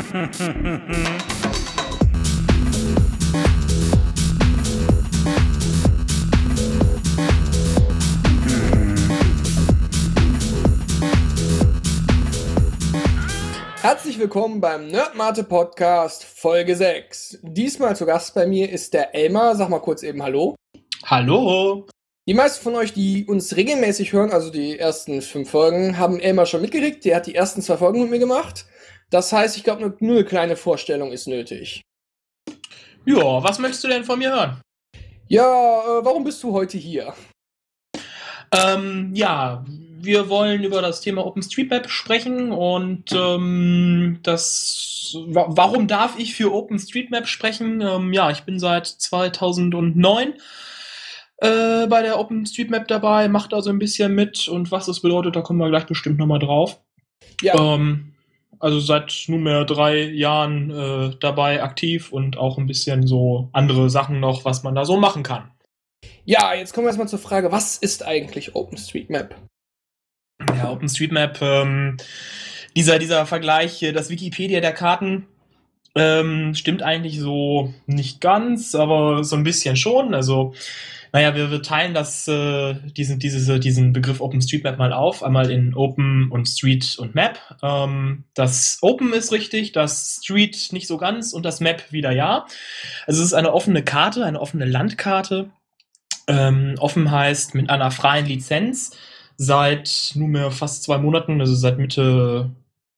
Herzlich willkommen beim Nerdmate Podcast Folge 6. Diesmal zu Gast bei mir ist der Elmar. Sag mal kurz eben Hallo. Hallo. Die meisten von euch, die uns regelmäßig hören, also die ersten 5 Folgen, haben Elmar schon mitgekriegt. Der hat die ersten 2 Folgen mit mir gemacht. Das heißt, ich glaube, nur eine kleine Vorstellung ist nötig. Ja, was möchtest du denn von mir hören? Ja, warum bist du heute hier? Ja, wir wollen über das Thema OpenStreetMap sprechen und warum darf ich für OpenStreetMap sprechen? Ja, ich bin seit 2009 bei der OpenStreetMap dabei, mache da so ein bisschen mit und was das bedeutet, da kommen wir gleich bestimmt nochmal drauf. Ja. Also seit nunmehr 3 Jahren dabei aktiv und auch ein bisschen so andere Sachen noch, was man da so machen kann. Ja, jetzt kommen wir erstmal zur Frage, was ist eigentlich OpenStreetMap? Ja, OpenStreetMap, dieser Vergleich, das Wikipedia der Karten, stimmt eigentlich so nicht ganz, aber so ein bisschen schon. Also, naja, wir teilen diesen Begriff OpenStreetMap mal auf, einmal in Open und Street und Map. Das Open ist richtig, das Street nicht so ganz und das Map wieder ja. Also es ist eine offene Karte, eine offene Landkarte. Offen heißt mit einer freien Lizenz seit nunmehr fast 2 Monaten, also seit Mitte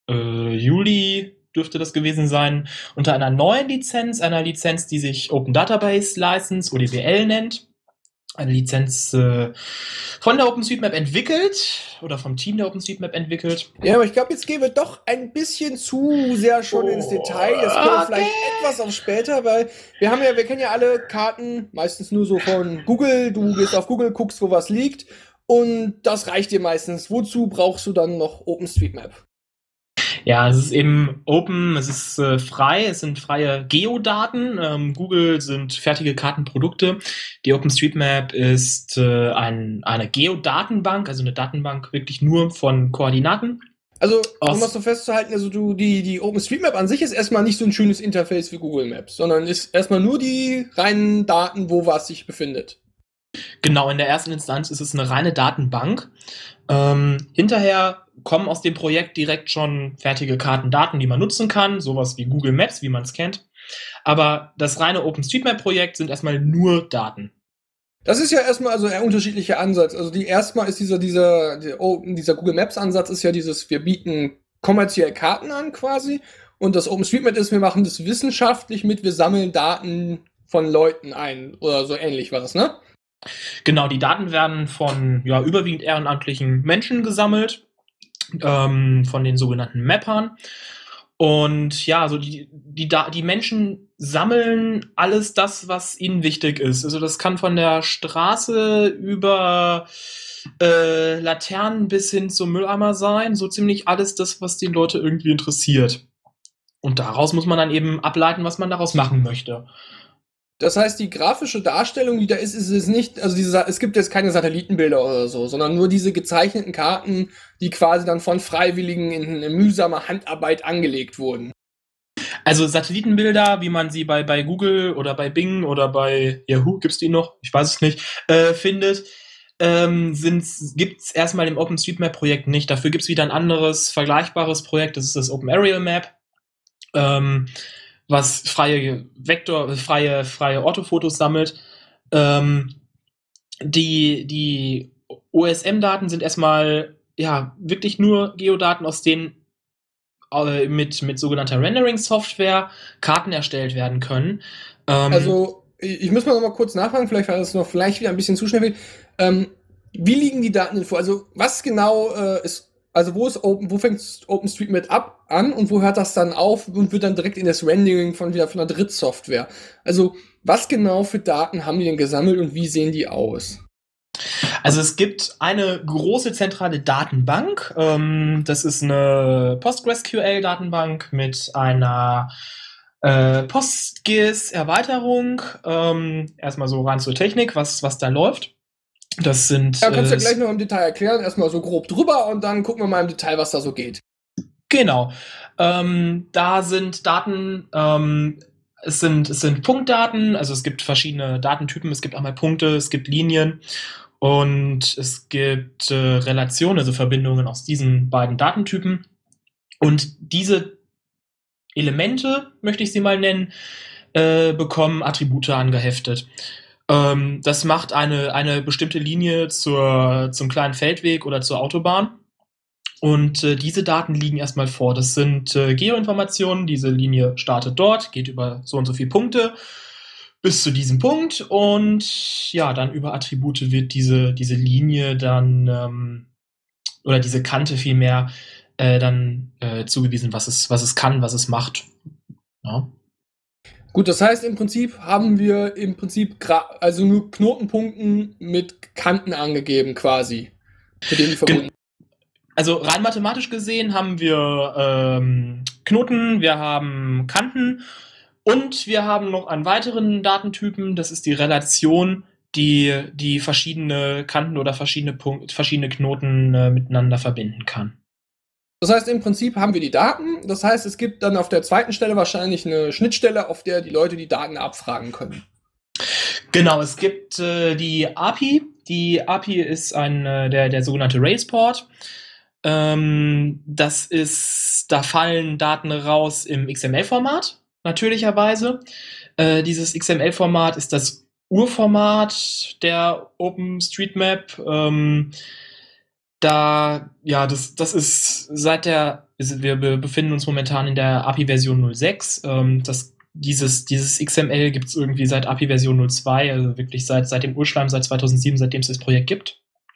Juli dürfte das gewesen sein, unter einer neuen Lizenz, einer Lizenz, die sich Open Database License, ODBL nennt. Eine Lizenz von der OpenStreetMap entwickelt oder vom Team der OpenStreetMap entwickelt. Ja, aber ich glaube, jetzt gehen wir doch ein bisschen zu sehr schon ins Detail. Das können wir vielleicht etwas auf später, weil wir kennen ja alle Karten, meistens nur so von Google. Du gehst auf Google, guckst, wo was liegt und das reicht dir meistens. Wozu brauchst du dann noch OpenStreetMap? Ja, es ist eben open, es ist frei, es sind freie Geodaten. Google sind fertige Kartenprodukte. Die OpenStreetMap ist eine Geodatenbank, also eine Datenbank wirklich nur von Koordinaten. Also, um das so festzuhalten, also die OpenStreetMap an sich ist erstmal nicht so ein schönes Interface wie Google Maps, sondern ist erstmal nur die reinen Daten, wo was sich befindet. Genau, in der ersten Instanz ist es eine reine Datenbank. Hinterher kommen aus dem Projekt direkt schon fertige Kartendaten, die man nutzen kann, sowas wie Google Maps, wie man es kennt. Aber das reine OpenStreetMap-Projekt sind erstmal nur Daten. Das ist ja erstmal also ein unterschiedlicher Ansatz. Also erstmal ist dieser Google Maps-Ansatz ist ja wir bieten kommerziell Karten an quasi. Und das OpenStreetMap ist, wir machen das wissenschaftlich wir sammeln Daten von Leuten ein oder so ähnlich war das, ne? Genau, die Daten werden von überwiegend ehrenamtlichen Menschen gesammelt, von den sogenannten Mappern. Und ja, so die Menschen sammeln alles das, was ihnen wichtig ist. Also das kann von der Straße über Laternen bis hin zum Mülleimer sein. So ziemlich alles das, was die Leute irgendwie interessiert. Und daraus muss man dann eben ableiten, was man daraus machen möchte. Das heißt, die grafische Darstellung, die da ist es nicht, also es gibt jetzt keine Satellitenbilder oder so, sondern nur diese gezeichneten Karten, die quasi dann von Freiwilligen in mühsamer Handarbeit angelegt wurden. Also Satellitenbilder, wie man sie bei Google oder bei Bing oder bei Yahoo, gibt's die noch? Ich weiß es nicht, findet, gibt's erstmal im OpenStreetMap-Projekt nicht. Dafür gibt's wieder ein anderes, vergleichbares Projekt, das ist das Open Aerial Map. Was freie Orthofotos sammelt. Die OSM-Daten sind erstmal wirklich nur Geodaten, aus denen mit sogenannter Rendering-Software Karten erstellt werden können. Also, ich muss mal noch mal kurz nachfragen, vielleicht war das noch wieder ein bisschen zu schnell. Wie liegen die Daten denn vor? Also, was genau wo fängt OpenStreetMap an und wo hört das dann auf und wird dann direkt in das Rendering von einer Drittsoftware? Also, was genau für Daten haben die denn gesammelt und wie sehen die aus? Also es gibt eine große zentrale Datenbank. Das ist eine PostgreSQL-Datenbank mit einer PostGIS-Erweiterung. Erstmal so rein zur Technik, was da läuft. Das sind. Ja, kannst du ja gleich noch im Detail erklären. Erstmal so grob drüber und dann gucken wir mal im Detail, was da so geht. Genau. Da sind Daten, es sind Punktdaten, also es gibt verschiedene Datentypen, es gibt einmal Punkte, es gibt Linien und es gibt Relationen, also Verbindungen aus diesen beiden Datentypen. Und diese Elemente, möchte ich sie mal nennen, bekommen Attribute angeheftet. Das macht eine bestimmte Linie zum kleinen Feldweg oder zur Autobahn. Und diese Daten liegen erstmal vor. Das sind Geoinformationen. Diese Linie startet dort, geht über so und so viele Punkte bis zu diesem Punkt. Und ja, dann über Attribute wird diese Linie dann, oder diese Kante vielmehr, dann zugewiesen, was es kann, was es macht. Ja. Gut, das heißt, im Prinzip haben wir also nur Knotenpunkten mit Kanten angegeben quasi, mit denen die verbunden sind. Also rein mathematisch gesehen haben wir Knoten, wir haben Kanten und wir haben noch einen weiteren Datentypen, das ist die Relation, die verschiedene Kanten oder verschiedene Knoten miteinander verbinden kann. Das heißt, im Prinzip haben wir die Daten. Das heißt, es gibt dann auf der zweiten Stelle wahrscheinlich eine Schnittstelle, auf der die Leute die Daten abfragen können. Genau, es gibt die API. Die API ist der sogenannte Railsport. Da fallen Daten raus im XML-Format, natürlicherweise. Dieses XML-Format ist das Urformat der OpenStreetMap. Das ist wir befinden uns momentan in der API-Version 06. Dieses XML gibt es irgendwie seit API-Version 02, also wirklich seit dem Urschleim, seit 2007, seitdem es das Projekt gibt.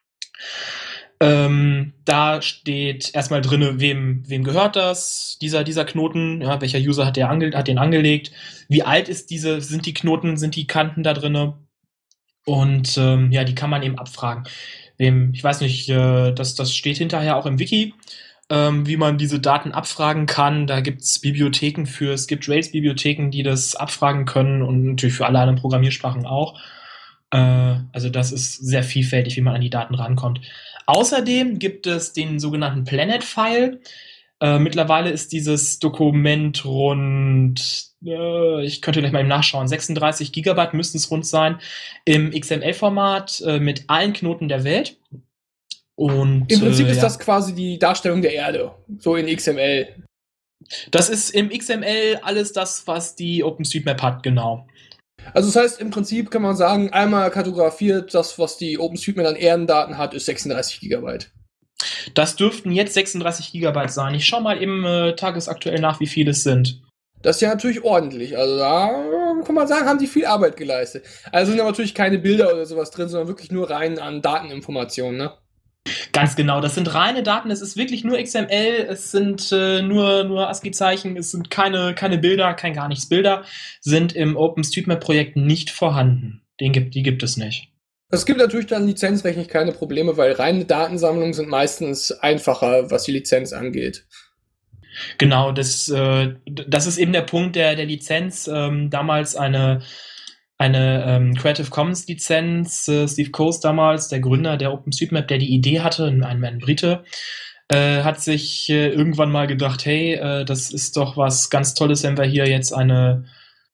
Da steht erstmal drin, wem gehört das, dieser Knoten, ja, welcher User hat den angelegt, wie alt sind die Knoten, sind die Kanten da drin, und die kann man eben abfragen. Ich weiß nicht, das steht hinterher auch im Wiki, wie man diese Daten abfragen kann. Da gibt es Bibliotheken es gibt Rails-Bibliotheken, die das abfragen können, und natürlich für alle anderen Programmiersprachen auch. Also das ist sehr vielfältig, wie man an die Daten rankommt. Außerdem gibt es den sogenannten Planet-File. Mittlerweile ist dieses Dokument rund, ich könnte gleich mal eben nachschauen, 36 Gigabyte müssten es rund sein, im XML-Format mit allen Knoten der Welt. Und im Prinzip ist das quasi die Darstellung der Erde, so in XML. Das ist im XML alles das, was die OpenStreetMap hat, genau. Also das heißt, im Prinzip kann man sagen, einmal kartografiert, das, was die OpenStreetMap an Erdendaten hat, ist 36 Gigabyte. Das dürften jetzt 36 Gigabyte sein. Ich schaue mal eben tagesaktuell nach, wie viele es sind. Das ist ja natürlich ordentlich. Also da kann man sagen, haben die viel Arbeit geleistet. Also sind ja natürlich keine Bilder oder sowas drin, sondern wirklich nur rein an Dateninformationen, ne? Ganz genau, das sind reine Daten, es ist wirklich nur XML, es sind nur ASCII-Zeichen, es sind keine Bilder, kein gar nichts. Bilder sind im OpenStreetMap-Projekt nicht vorhanden. Die gibt es nicht. Es gibt natürlich dann lizenzrechtlich keine Probleme, weil reine Datensammlungen sind meistens einfacher, was die Lizenz angeht. Genau, das ist eben der Punkt der Lizenz. Damals eine Creative Commons Lizenz. Steve Coase damals, der Gründer der OpenStreetMap, der die Idee hatte, ein Brite, hat sich irgendwann mal gedacht, hey, das ist doch was ganz Tolles, wenn wir hier jetzt eine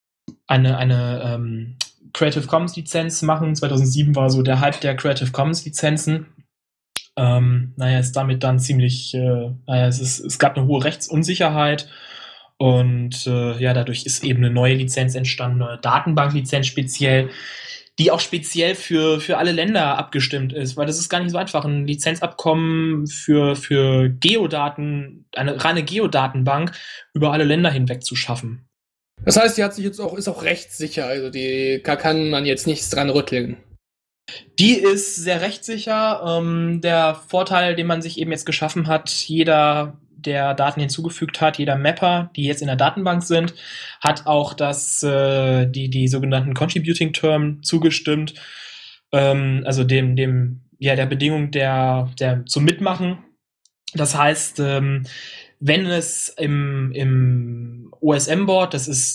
Creative Commons Lizenz machen. 2007 war so der Hype der Creative Commons Lizenzen. Ist damit dann ziemlich, es gab eine hohe Rechtsunsicherheit. Und dadurch ist eben eine neue Lizenz entstanden, eine Datenbanklizenz speziell, die auch speziell für alle Länder abgestimmt ist, weil das ist gar nicht so einfach, ein Lizenzabkommen für Geodaten, eine reine Geodatenbank über alle Länder hinweg zu schaffen. Das heißt, die ist auch rechtssicher, also die kann man jetzt nichts dran rütteln. Die ist sehr rechtssicher. Der Vorteil, den man sich eben jetzt geschaffen hat, jeder, der Daten hinzugefügt hat, jeder Mapper, die jetzt in der Datenbank sind, hat auch die sogenannten Contributing Term zugestimmt. Also der Bedingung der zum Mitmachen. Das heißt, wenn es im OSM-Board, es ist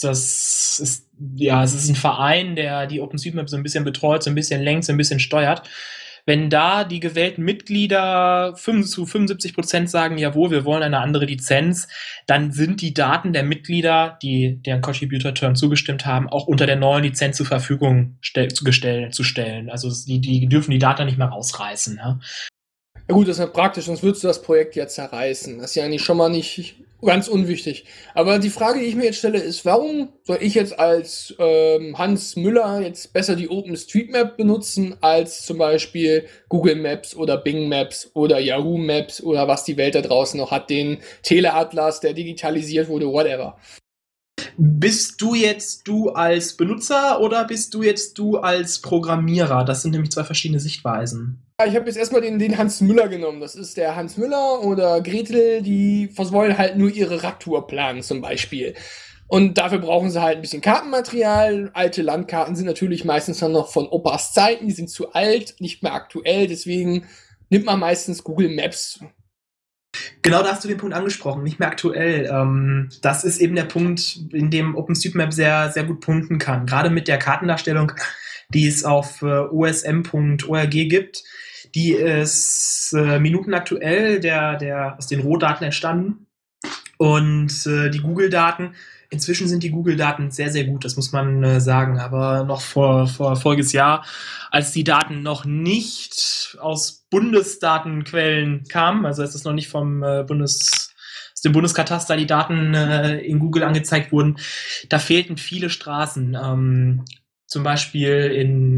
ein Verein, der die OpenStreetMap so ein bisschen betreut, so ein bisschen lenkt, so ein bisschen steuert. Wenn da die gewählten Mitglieder zu 75% sagen, jawohl, wir wollen eine andere Lizenz, dann sind die Daten der Mitglieder, die deren Contributor-Term zugestimmt haben, auch unter der neuen Lizenz zur Verfügung zu stellen. Also die dürfen die Daten nicht mehr rausreißen. Ja? Ja gut, das ist ja praktisch, sonst würdest du das Projekt ja zerreißen. Das ist ja eigentlich schon mal nicht ganz unwichtig. Aber die Frage, die ich mir jetzt stelle, ist, warum soll ich jetzt als Hans Müller jetzt besser die OpenStreetMap benutzen, als zum Beispiel Google Maps oder Bing Maps oder Yahoo Maps oder was die Welt da draußen noch hat, den Teleatlas, der digitalisiert wurde, whatever. Bist du jetzt du als Benutzer oder bist du jetzt du als Programmierer? Das sind nämlich zwei verschiedene Sichtweisen. Ja, ich habe jetzt erstmal den Hans Müller genommen. Das ist der Hans Müller oder Gretel, die wollen halt nur ihre Radtour planen zum Beispiel. Und dafür brauchen sie halt ein bisschen Kartenmaterial. Alte Landkarten sind natürlich meistens dann noch von Opas Zeiten, die sind zu alt, nicht mehr aktuell. Deswegen nimmt man meistens Google Maps. Genau, da hast du den Punkt angesprochen, nicht mehr aktuell. Das ist eben der Punkt, in dem OpenStreetMap sehr, sehr gut punkten kann. Gerade mit der Kartendarstellung, die es auf osm.org gibt, die ist minutenaktuell, der aus den Rohdaten entstanden. Und die Google-Daten, inzwischen sind die Google-Daten sehr, sehr gut, das muss man sagen. Aber noch vor voriges Jahr, als die Daten noch nicht aus Bundesdatenquellen kamen, also als es noch nicht vom aus dem Bundeskataster die Daten in Google angezeigt wurden, da fehlten viele Straßen. Zum Beispiel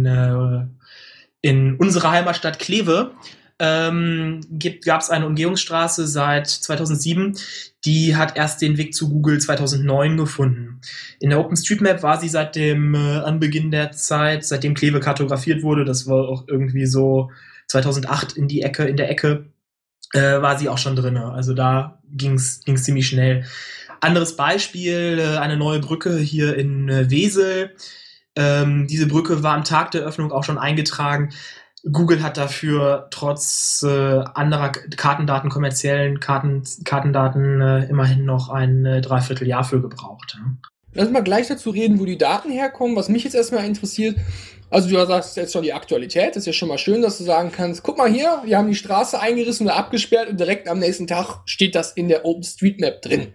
in unserer Heimatstadt Kleve gab es eine Umgehungsstraße seit 2007, die hat erst den Weg zu Google 2009 gefunden. In der OpenStreetMap war sie seit dem Anbeginn der Zeit, seitdem Kleve kartografiert wurde, das war auch irgendwie so 2008 in der Ecke, war sie auch schon drin. Also da ging's ziemlich schnell. Anderes Beispiel, eine neue Brücke hier in Wesel. Diese Brücke war am Tag der Öffnung auch schon eingetragen. Google hat dafür trotz anderer Kartendaten, kommerziellen Kartendaten, immerhin noch ein Dreivierteljahr für gebraucht. Lass mal gleich dazu reden, wo die Daten herkommen. Was mich jetzt erstmal interessiert, also du sagst jetzt schon die Aktualität, das ist ja schon mal schön, dass du sagen kannst, guck mal hier, wir haben die Straße eingerissen oder abgesperrt und direkt am nächsten Tag steht das in der OpenStreetMap drin.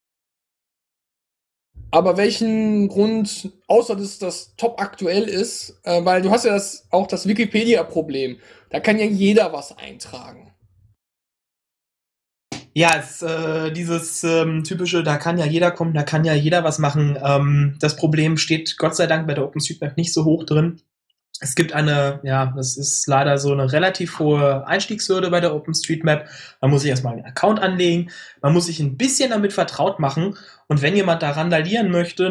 Aber welchen Grund, außer dass das top aktuell ist, weil du hast ja auch das Wikipedia-Problem. Da kann ja jeder was eintragen. Ja, dieses typische, da kann ja jeder kommen, da kann ja jeder was machen. Das Problem steht Gott sei Dank bei der OpenStreetMap nicht so hoch drin. Es gibt das ist leider so eine relativ hohe Einstiegshürde bei der OpenStreetMap. Man muss sich erstmal einen Account anlegen, man muss sich ein bisschen damit vertraut machen. Und wenn jemand da randalieren möchte,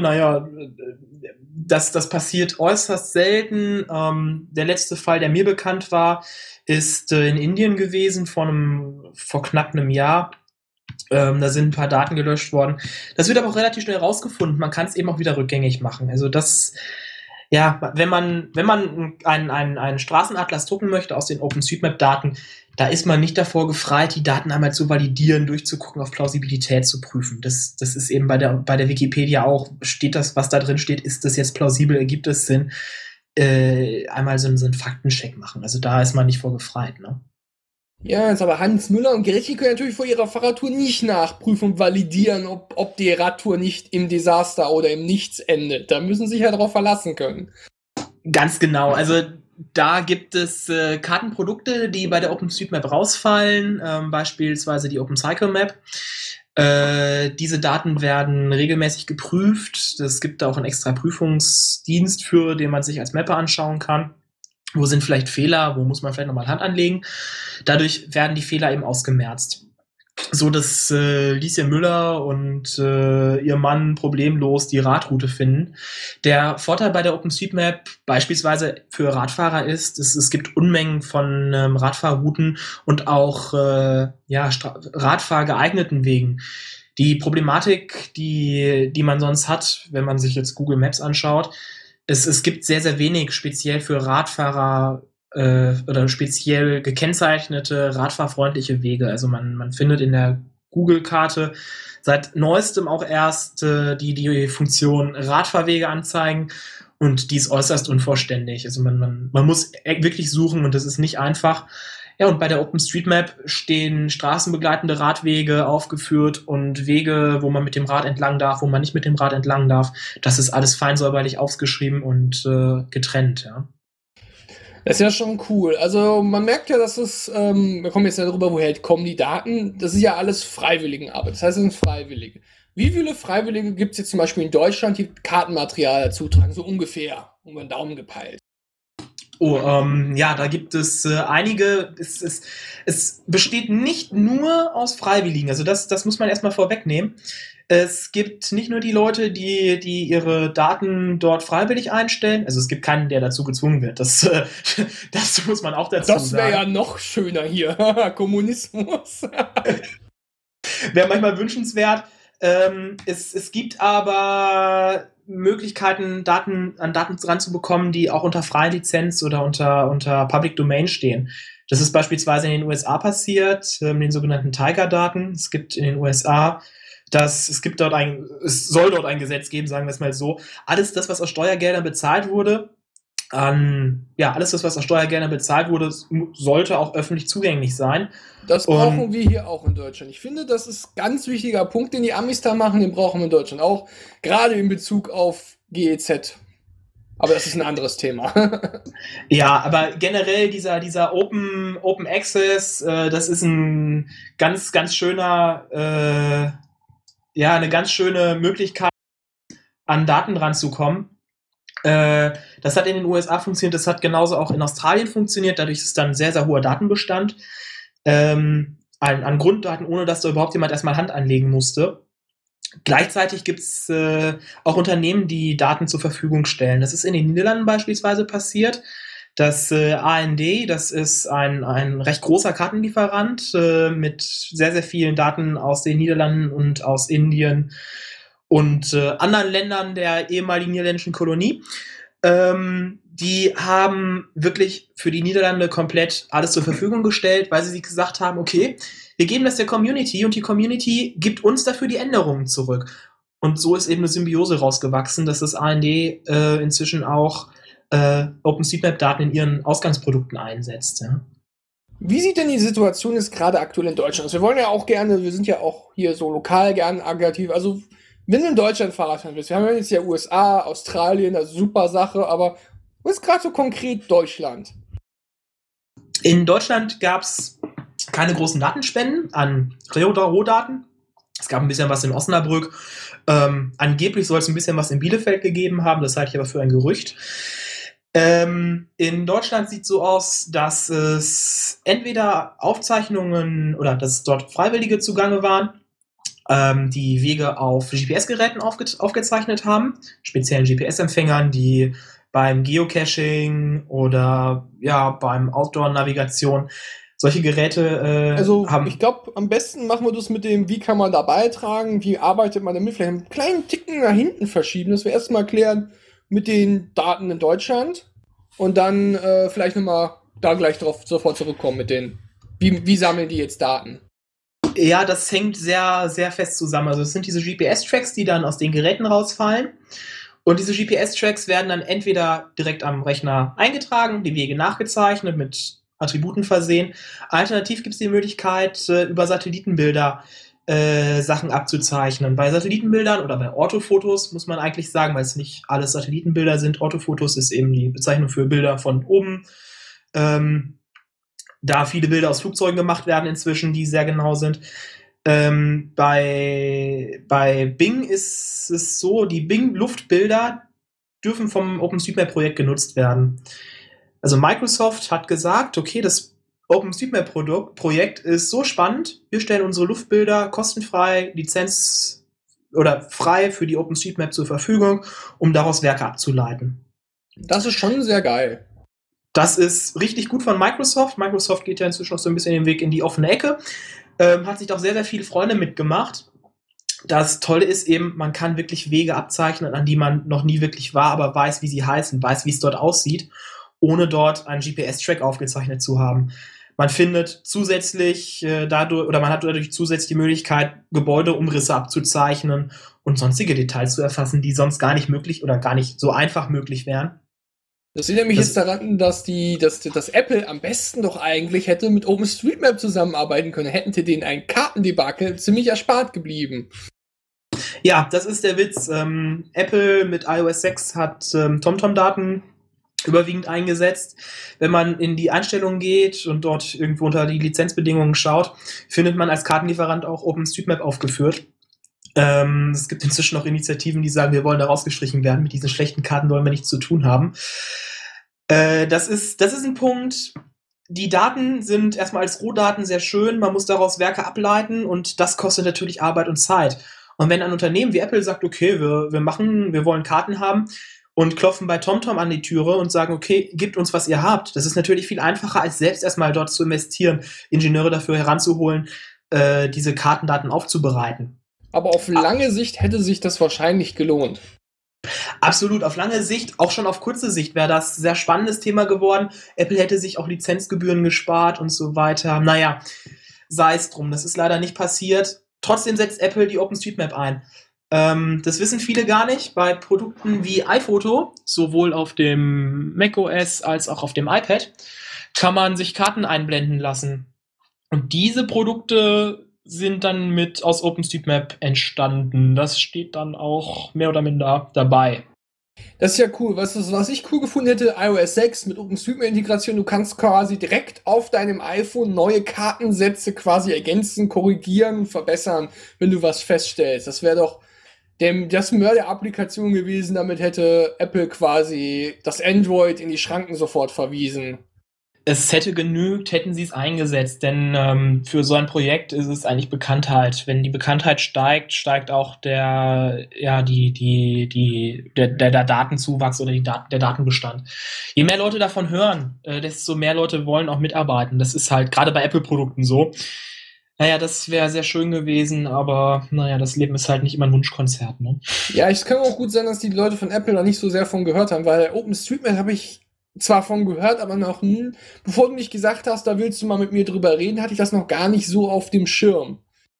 das passiert äußerst selten. Der letzte Fall, der mir bekannt war, ist in Indien gewesen vor knapp einem Jahr. Da sind ein paar Daten gelöscht worden. Das wird aber auch relativ schnell rausgefunden. Man kann es eben auch wieder rückgängig machen. Also wenn man einen Straßenatlas drucken möchte aus den OpenStreetMap-Daten, da ist man nicht davor gefreit, die Daten einmal zu validieren, durchzugucken, auf Plausibilität zu prüfen. Das ist eben bei der Wikipedia auch, steht das, was da drin steht, ist das jetzt plausibel, ergibt es Sinn? Einmal so einen Faktencheck machen. Also da ist man nicht vor gefreit, ne? Ja, jetzt aber Hans Müller und Gretchen können natürlich vor ihrer Fahrradtour nicht nachprüfen und validieren, ob die Radtour nicht im Desaster oder im Nichts endet. Da müssen sie sich ja darauf verlassen können. Ganz genau. Also da gibt es Kartenprodukte, die bei der OpenStreetMap rausfallen, beispielsweise die OpenCycleMap. Diese Daten werden regelmäßig geprüft. Es gibt da auch einen extra Prüfungsdienst für, den man sich als Mapper anschauen kann. Wo sind vielleicht Fehler, wo muss man vielleicht nochmal Hand anlegen. Dadurch werden die Fehler eben ausgemerzt. So dass Lieschen Müller und ihr Mann problemlos die Radroute finden. Der Vorteil bei der OpenStreetMap beispielsweise für Radfahrer ist, es gibt Unmengen von Radfahrrouten und auch radfahrgeeigneten Wegen. Die Problematik, die man sonst hat, wenn man sich jetzt Google Maps anschaut, es gibt sehr, sehr wenig speziell für Radfahrer oder speziell gekennzeichnete radfahrfreundliche Wege. Also man findet in der Google-Karte seit neuestem auch erst die Funktion Radfahrwege anzeigen. Und die ist äußerst unvollständig. Also man muss wirklich suchen und das ist nicht einfach. Ja, und bei der OpenStreetMap stehen straßenbegleitende Radwege aufgeführt und Wege, wo man mit dem Rad entlang darf, wo man nicht mit dem Rad entlang darf. Das ist alles fein säuberlich aufgeschrieben und getrennt, ja. Das ist ja schon cool. Also man merkt ja, dass es, wir kommen jetzt ja darüber, woher kommen die Daten. Das ist ja alles Freiwilligenarbeit. Das heißt, es sind Freiwillige. Wie viele Freiwillige gibt es jetzt zum Beispiel in Deutschland, die Kartenmaterial dazu tragen? So ungefähr, um den Daumen gepeilt. Oh, ja, da gibt es einige. Es besteht nicht nur aus Freiwilligen. Also das muss man erstmal vorwegnehmen. Es gibt nicht nur die Leute, die ihre Daten dort freiwillig einstellen. Also es gibt keinen, der dazu gezwungen wird. Das muss man auch dazu sagen. Das wäre ja noch schöner hier. Kommunismus. Wäre manchmal wünschenswert. Es gibt aber Möglichkeiten, an Daten ranzubekommen, die auch unter freie Lizenz oder unter Public Domain stehen. Das ist beispielsweise in den USA passiert, den sogenannten Tiger-Daten. Es gibt in den USA es soll dort ein Gesetz geben, sagen wir es mal so. Alles das, was aus Steuergeldern bezahlt wurde, sollte auch öffentlich zugänglich sein. Das brauchen wir hier auch in Deutschland. Ich finde, das ist ein ganz wichtiger Punkt, den die Amis da machen, den brauchen wir in Deutschland auch. Gerade in Bezug auf GEZ. Aber das ist ein anderes Thema. Ja, aber generell dieser Open Access, das ist ein ganz, ganz schöner, eine ganz schöne Möglichkeit, an Daten ranzukommen. Das hat in den USA funktioniert, das hat genauso auch in Australien funktioniert, dadurch ist dann ein sehr, sehr hoher Datenbestand an Grunddaten, ohne dass da überhaupt jemand erstmal Hand anlegen musste. Gleichzeitig gibt es auch Unternehmen, die Daten zur Verfügung stellen. Das ist in den Niederlanden beispielsweise passiert. Das AND, das ist ein recht großer Kartenlieferant mit sehr, sehr vielen Daten aus den Niederlanden und aus Indien und anderen Ländern der ehemaligen niederländischen Kolonie. Die haben wirklich für die Niederlande komplett alles zur Verfügung gestellt, weil sie sich gesagt haben, okay, wir geben das der Community und die Community gibt uns dafür die Änderungen zurück. Und so ist eben eine Symbiose rausgewachsen, dass das AND inzwischen auch OpenStreetMap-Daten in ihren Ausgangsprodukten einsetzt. Ja. Wie sieht denn die Situation jetzt gerade aktuell in Deutschland aus? Wir wollen ja auch gerne, wir sind ja auch hier so lokal gerne aggressiv, also wenn du in Deutschland Fahrrad fahren willst, wir haben jetzt ja USA, Australien, also super Sache, aber was ist gerade so konkret Deutschland? In Deutschland gab es keine großen Datenspenden an Rohdaten. Es gab ein bisschen was in Osnabrück. Angeblich soll es ein bisschen was in Bielefeld gegeben haben, das halte ich aber für ein Gerücht. In Deutschland sieht es so aus, dass es entweder Aufzeichnungen oder dass dort Freiwillige zugange waren, die Wege auf GPS-Geräten aufgezeichnet haben, speziellen GPS-Empfängern, die beim Geocaching oder beim Outdoor-Navigation solche Geräte haben. Ich glaube, am besten machen wir das mit dem, wie kann man da beitragen, wie arbeitet man damit, vielleicht einen kleinen Ticken nach hinten verschieben, dass wir erstmal klären mit den Daten in Deutschland und dann vielleicht nochmal da gleich drauf sofort zurückkommen mit den, wie sammeln die jetzt Daten? Ja, das hängt sehr, sehr fest zusammen. Also es sind diese GPS-Tracks, die dann aus den Geräten rausfallen. Und diese GPS-Tracks werden dann entweder direkt am Rechner eingetragen, die Wege nachgezeichnet, mit Attributen versehen. Alternativ gibt es die Möglichkeit, über Satellitenbilder Sachen abzuzeichnen. Bei Satellitenbildern oder bei Orthofotos muss man eigentlich sagen, weil es nicht alles Satellitenbilder sind. Orthofotos ist eben die Bezeichnung für Bilder von oben. Da viele Bilder aus Flugzeugen gemacht werden inzwischen, die sehr genau sind. Bei Bing ist es so, die Bing-Luftbilder dürfen vom OpenStreetMap-Projekt genutzt werden. Also Microsoft hat gesagt, okay, das OpenStreetMap-Projekt ist so spannend, wir stellen unsere Luftbilder kostenfrei, Lizenz oder frei für die OpenStreetMap zur Verfügung, um daraus Werke abzuleiten. Das ist schon sehr geil. Das ist richtig gut von Microsoft. Microsoft geht ja inzwischen noch so ein bisschen den Weg in die offene Ecke. Hat sich doch sehr, sehr viele Freunde mitgemacht. Das Tolle ist eben, man kann wirklich Wege abzeichnen, an die man noch nie wirklich war, aber weiß, wie sie heißen, weiß, wie es dort aussieht, ohne dort einen GPS-Track aufgezeichnet zu haben. Man findet zusätzlich man hat dadurch zusätzlich die Möglichkeit, Gebäudeumrisse abzuzeichnen und sonstige Details zu erfassen, die sonst gar nicht möglich oder gar nicht so einfach möglich wären. Das erinnert mich jetzt daran, dass Apple am besten doch eigentlich hätte mit OpenStreetMap zusammenarbeiten können. Hätten sie denen ein Kartendebakel ziemlich erspart geblieben. Ja, das ist der Witz. Apple mit iOS 6 hat TomTom-Daten überwiegend eingesetzt. Wenn man in die Einstellungen geht und dort irgendwo unter die Lizenzbedingungen schaut, findet man als Kartenlieferant auch OpenStreetMap aufgeführt. Es gibt inzwischen auch Initiativen, die sagen, wir wollen da rausgestrichen werden. Mit diesen schlechten Karten wollen wir nichts zu tun haben. Das ist ein Punkt. Die Daten sind erstmal als Rohdaten sehr schön. Man muss daraus Werke ableiten und das kostet natürlich Arbeit und Zeit. Und wenn ein Unternehmen wie Apple sagt, okay, wir wollen Karten haben und klopfen bei TomTom an die Türe und sagen, okay, gebt uns, was ihr habt. Das ist natürlich viel einfacher, als selbst erstmal dort zu investieren, Ingenieure dafür heranzuholen, diese Kartendaten aufzubereiten. Aber auf lange Sicht hätte sich das wahrscheinlich gelohnt. Absolut, auf lange Sicht, auch schon auf kurze Sicht wäre das ein sehr spannendes Thema geworden. Apple hätte sich auch Lizenzgebühren gespart und so weiter. Naja, sei es drum, das ist leider nicht passiert. Trotzdem setzt Apple die OpenStreetMap ein. Das wissen viele gar nicht. Bei Produkten wie iPhoto, sowohl auf dem macOS als auch auf dem iPad, kann man sich Karten einblenden lassen. Und diese Produkte sind dann aus OpenStreetMap entstanden. Das steht dann auch mehr oder minder dabei. Das ist ja cool. Was ich cool gefunden hätte, iOS 6 mit OpenStreetMap-Integration, du kannst quasi direkt auf deinem iPhone neue Kartensätze quasi ergänzen, korrigieren, verbessern, wenn du was feststellst. Das wäre doch das Mörder-Applikation gewesen, damit hätte Apple quasi das Android in die Schranken sofort verwiesen. Es hätte genügt, hätten sie es eingesetzt, denn für so ein Projekt ist es eigentlich Bekanntheit. Wenn die Bekanntheit steigt, steigt auch der Datenzuwachs oder der Datenbestand. Je mehr Leute davon hören, desto mehr Leute wollen auch mitarbeiten. Das ist halt gerade bei Apple-Produkten so. Naja, das wäre sehr schön gewesen, aber naja, das Leben ist halt nicht immer ein Wunschkonzert, ne? Ja, es kann auch gut sein, dass die Leute von Apple da nicht so sehr von gehört haben, weil OpenStreetMap habe ich zwar von gehört, aber noch nie. Bevor du nicht gesagt hast, da willst du mal mit mir drüber reden, hatte ich das noch gar nicht so auf dem Schirm.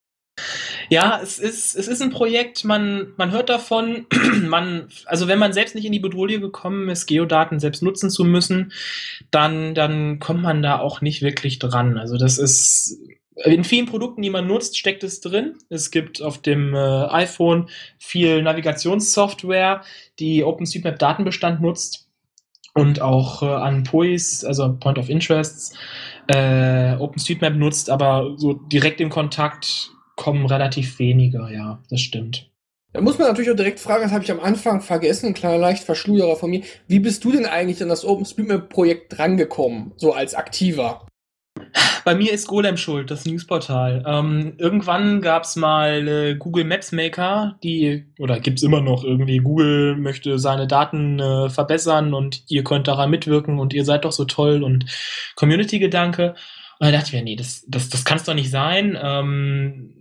Ja, es ist ein Projekt, man hört davon, also wenn man selbst nicht in die Bedrohung gekommen ist, Geodaten selbst nutzen zu müssen, dann kommt man da auch nicht wirklich dran. Also das ist in vielen Produkten, die man nutzt, steckt es drin. Es gibt auf dem iPhone viel Navigationssoftware, die OpenStreetMap-Datenbestand nutzt. Und auch an POIs, also Point of Interests, OpenStreetMap nutzt, aber so direkt in Kontakt kommen relativ wenige, ja, das stimmt. Da muss man natürlich auch direkt fragen, das habe ich am Anfang vergessen, ein kleiner leicht Verschluderer von mir. Wie bist du denn eigentlich an das OpenStreetMap-Projekt drangekommen, so als Aktiver? Bei mir ist Golem schuld, das Newsportal. Irgendwann gab es mal Google Maps Maker, gibt's immer noch irgendwie. Google möchte seine Daten verbessern und ihr könnt daran mitwirken und ihr seid doch so toll und Community-Gedanke. Und da dachte ich mir, nee, das kann es doch nicht sein.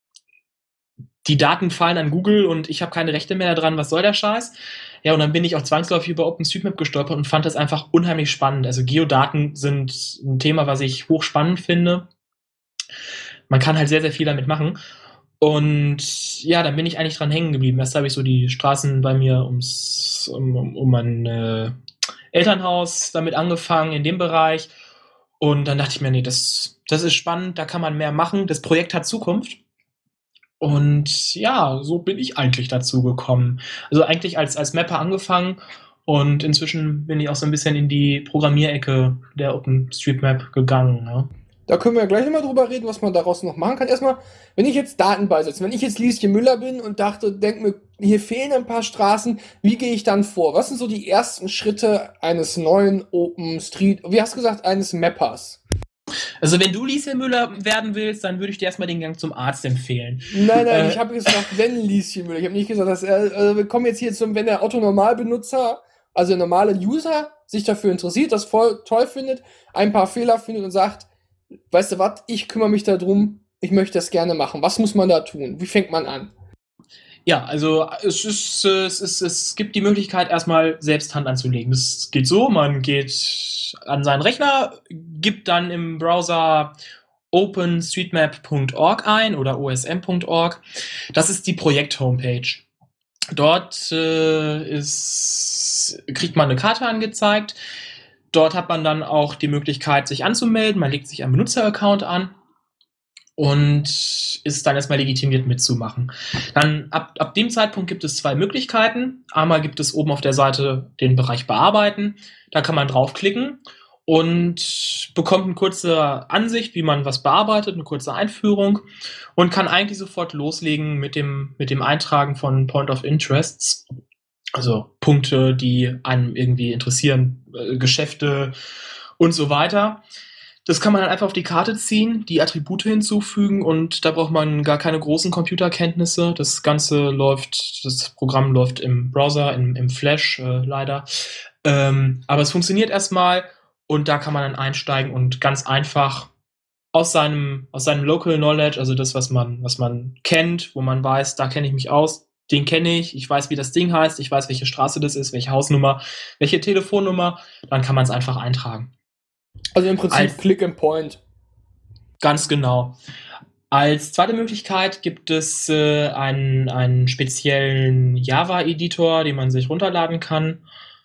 Die Daten fallen an Google und ich habe keine Rechte mehr daran, was soll der Scheiß? Ja, und dann bin ich auch zwangsläufig über OpenStreetMap gestolpert und fand das einfach unheimlich spannend. Also Geodaten sind ein Thema, was ich hochspannend finde. Man kann halt sehr, sehr viel damit machen. Und ja, dann bin ich eigentlich dran hängen geblieben. Erst habe ich so die Straßen bei mir um mein Elternhaus damit angefangen, in dem Bereich. Und dann dachte ich mir, nee, das ist spannend, da kann man mehr machen. Das Projekt hat Zukunft. Und ja, so bin ich eigentlich dazu gekommen. Also eigentlich als Mapper angefangen und inzwischen bin ich auch so ein bisschen in die Programmierecke der OpenStreetMap gegangen. Ja. Da können wir gleich nochmal drüber reden, was man daraus noch machen kann. Erstmal, wenn ich jetzt Daten beisetze, wenn ich jetzt Lieschen Müller bin und denke mir, hier fehlen ein paar Straßen, wie gehe ich dann vor? Was sind so die ersten Schritte eines neuen wie hast du gesagt, eines Mappers? Also wenn du Lieschen Müller werden willst, dann würde ich dir erstmal den Gang zum Arzt empfehlen. Nein, ich habe gesagt, wenn Lieschen Müller. Ich habe nicht gesagt, wir kommen jetzt hier wenn der Otto-Normalbenutzer, also der normale User, sich dafür interessiert, das voll toll findet, ein paar Fehler findet und sagt, weißt du was, ich kümmere mich darum, ich möchte das gerne machen. Was muss man da tun? Wie fängt man an? Ja, also es gibt die Möglichkeit, erstmal selbst Hand anzulegen. Das geht so, man geht an seinen Rechner, gibt dann im Browser openstreetmap.org ein oder osm.org. Das ist die Projekt-Homepage. Dort kriegt man eine Karte angezeigt. Dort hat man dann auch die Möglichkeit, sich anzumelden. Man legt sich einen Benutzeraccount an und ist dann erstmal legitimiert mitzumachen. Dann ab dem Zeitpunkt gibt es 2 Möglichkeiten. Einmal gibt es oben auf der Seite den Bereich Bearbeiten. Da kann man draufklicken und bekommt eine kurze Ansicht, wie man was bearbeitet, eine kurze Einführung und kann eigentlich sofort loslegen mit dem Eintragen von Point of Interests. Also Punkte, die einem irgendwie interessieren, Geschäfte und so weiter. Das kann man dann einfach auf die Karte ziehen, die Attribute hinzufügen und da braucht man gar keine großen Computerkenntnisse. Das Programm läuft im Browser, im Flash leider. Aber es funktioniert erstmal und da kann man dann einsteigen und ganz einfach aus seinem Local Knowledge, also das, was man kennt, wo man weiß, da kenne ich mich aus, den kenne ich weiß, wie das Ding heißt, ich weiß, welche Straße das ist, welche Hausnummer, welche Telefonnummer, dann kann man es einfach eintragen. Also im Prinzip Click and Point. Ganz genau. Als zweite Möglichkeit gibt es einen speziellen Java-Editor, den man sich runterladen kann.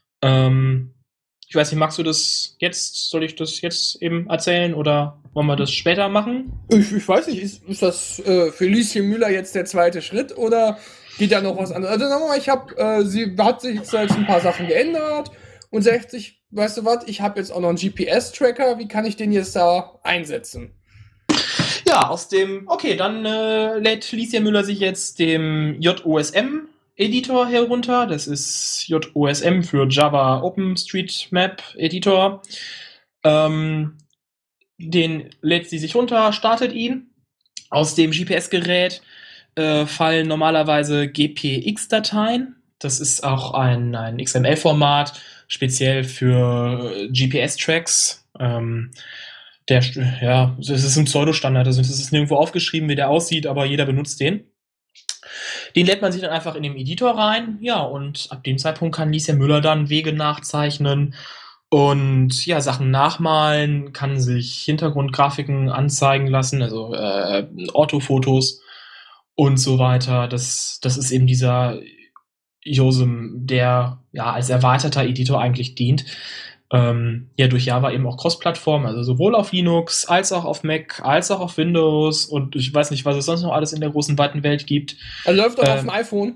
Ich weiß nicht, magst du das jetzt? Soll ich das jetzt eben erzählen oder wollen wir das später machen? Ich weiß nicht, ist das für Lieschen Müller jetzt der zweite Schritt oder geht da noch was anderes? Also nochmal, sie hat sich jetzt ein paar Sachen geändert und sagt sich, weißt du was, ich habe jetzt auch noch einen GPS-Tracker, wie kann ich den jetzt da einsetzen? Ja, dann lädt Lieschen Müller sich jetzt dem JOSM-Editor herunter. Das ist JOSM für Java OpenStreetMap Editor. Den lädt sie sich runter, startet ihn. Aus dem GPS-Gerät fallen normalerweise GPX-Dateien. Das ist auch ein XML-Format, speziell für GPS-Tracks. Das ist ein Pseudostandard, also es ist nirgendwo aufgeschrieben, wie der aussieht, aber jeder benutzt den. Den lädt man sich dann einfach in den Editor rein, ja, und ab dem Zeitpunkt kann Lieschen Müller dann Wege nachzeichnen und ja, Sachen nachmalen, kann sich Hintergrundgrafiken anzeigen lassen, also Orthofotos und so weiter. Das ist eben dieser JOSM, der ja als erweiterter Editor eigentlich dient. Durch Java eben auch Cross-Plattform, also sowohl auf Linux als auch auf Mac, als auch auf Windows und ich weiß nicht, was es sonst noch alles in der großen, weiten Welt gibt. Er läuft auch auf dem iPhone.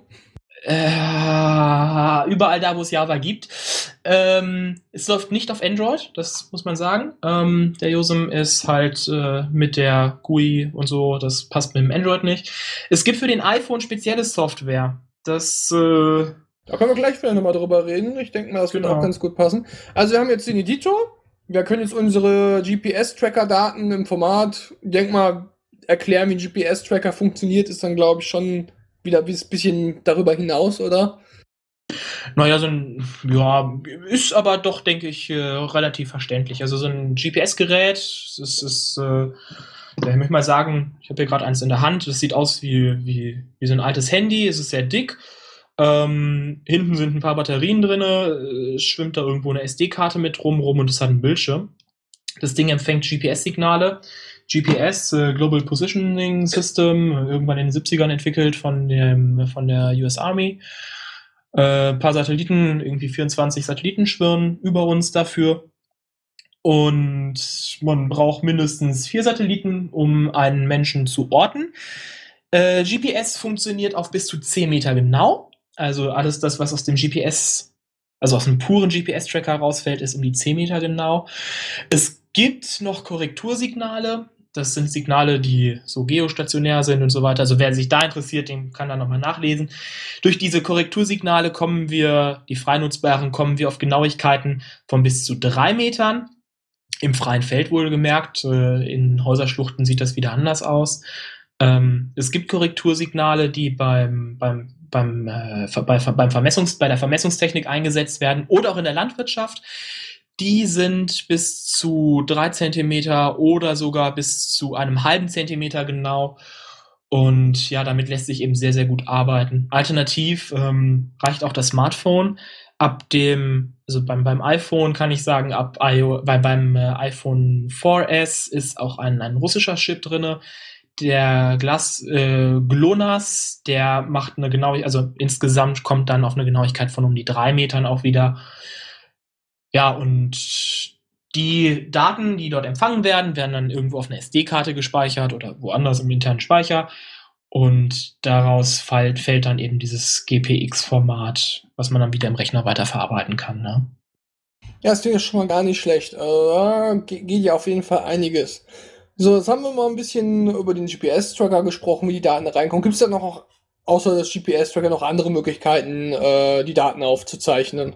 Überall da, wo es Java gibt. Es läuft nicht auf Android, das muss man sagen. Der JOSM ist halt mit der GUI und so, das passt mit dem Android nicht. Es gibt für den iPhone spezielle Software. Da können wir gleich vielleicht nochmal drüber reden. Ich denke mal, das wird auch ganz gut passen. Also wir haben jetzt den Editor. Wir können jetzt unsere GPS-Tracker-Daten im Format, ich denke mal, erklären, wie ein GPS-Tracker funktioniert, ist dann, glaube ich, schon wieder ein bisschen darüber hinaus, oder? Naja, ist aber doch, denke ich, relativ verständlich. Also so ein GPS-Gerät, ich möchte mal sagen, ich habe hier gerade eins in der Hand, das sieht aus wie so ein altes Handy, es ist sehr dick. Hinten sind ein paar Batterien drin, schwimmt da irgendwo eine SD-Karte mit rum und es hat einen Bildschirm. Das Ding empfängt GPS-Signale. GPS, Global Positioning System, irgendwann in den 70ern entwickelt von der US Army. Paar Satelliten, irgendwie 24 Satelliten schwirren über uns dafür. Und man braucht mindestens 4 Satelliten, um einen Menschen zu orten. GPS funktioniert auf bis zu 10 Meter genau. Also alles das, was aus dem GPS, also aus einem puren GPS-Tracker rausfällt, ist um die 10 Meter genau. Es gibt noch Korrektursignale. Das sind Signale, die so geostationär sind und so weiter. Also wer sich da interessiert, den kann da nochmal nachlesen. Durch diese Korrektursignale die frei nutzbaren, kommen wir auf Genauigkeiten von bis zu 3 Metern. Im freien Feld wohlgemerkt. In Häuserschluchten sieht das wieder anders aus. Es gibt Korrektursignale, die bei der Vermessungstechnik eingesetzt werden oder auch in der Landwirtschaft. Die sind bis zu 3 Zentimeter oder sogar bis zu einem halben Zentimeter genau. Und ja, damit lässt sich eben sehr, sehr gut arbeiten. Alternativ reicht auch das Smartphone. Also beim iPhone kann ich sagen, beim iPhone 4S ist auch ein russischer Chip drinne. Der GLONASS, der macht eine Genauigkeit, also insgesamt kommt dann auf eine Genauigkeit von um die 3 Metern auch wieder. Ja, und die Daten, die dort empfangen werden, werden dann irgendwo auf einer SD-Karte gespeichert oder woanders im internen Speicher. Und daraus fällt dann eben dieses GPX-Format, was man dann wieder im Rechner weiterverarbeiten kann. Ne? Ja, das klingt ja schon mal gar nicht schlecht. Geht ja auf jeden Fall einiges. So, jetzt haben wir mal ein bisschen über den GPS-Tracker gesprochen, wie die Daten reinkommen. Gibt es da noch auch, außer das GPS-Tracker, noch andere Möglichkeiten, die Daten aufzuzeichnen?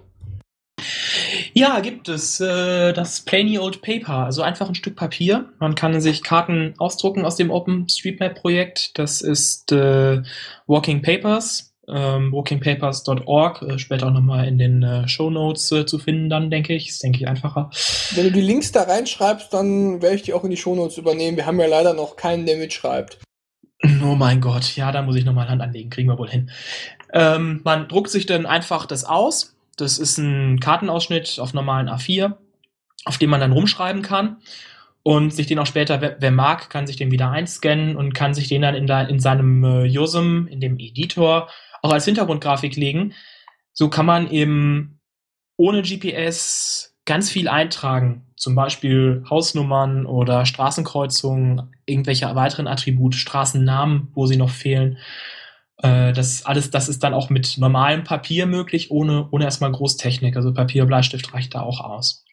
Ja, gibt es das Plainy Old Paper, also einfach ein Stück Papier. Man kann sich Karten ausdrucken aus dem OpenStreetMap-Projekt. Das ist Walking Papers, walkingpapers.org, später auch nochmal in den Shownotes zu finden dann, denke ich. Ist, denke ich, einfacher. Wenn du die Links da reinschreibst, dann werde ich die auch in die Shownotes übernehmen. Wir haben ja leider noch keinen, der mitschreibt. Oh mein Gott, ja, da muss ich nochmal Hand anlegen, kriegen wir wohl hin. Man druckt sich dann einfach das aus. Das ist ein Kartenausschnitt auf normalen A4, auf dem man dann rumschreiben kann und sich den auch später, wer mag, kann sich den wieder einscannen und kann sich den dann in seinem JOSM, in dem Editor, auch als Hintergrundgrafik legen. So kann man eben ohne GPS ganz viel eintragen, zum Beispiel Hausnummern oder Straßenkreuzungen, irgendwelche weiteren Attribute, Straßennamen, wo sie noch fehlen. Das ist dann auch mit normalem Papier möglich, ohne erstmal Großtechnik. Also Papier, Bleistift reicht da auch aus.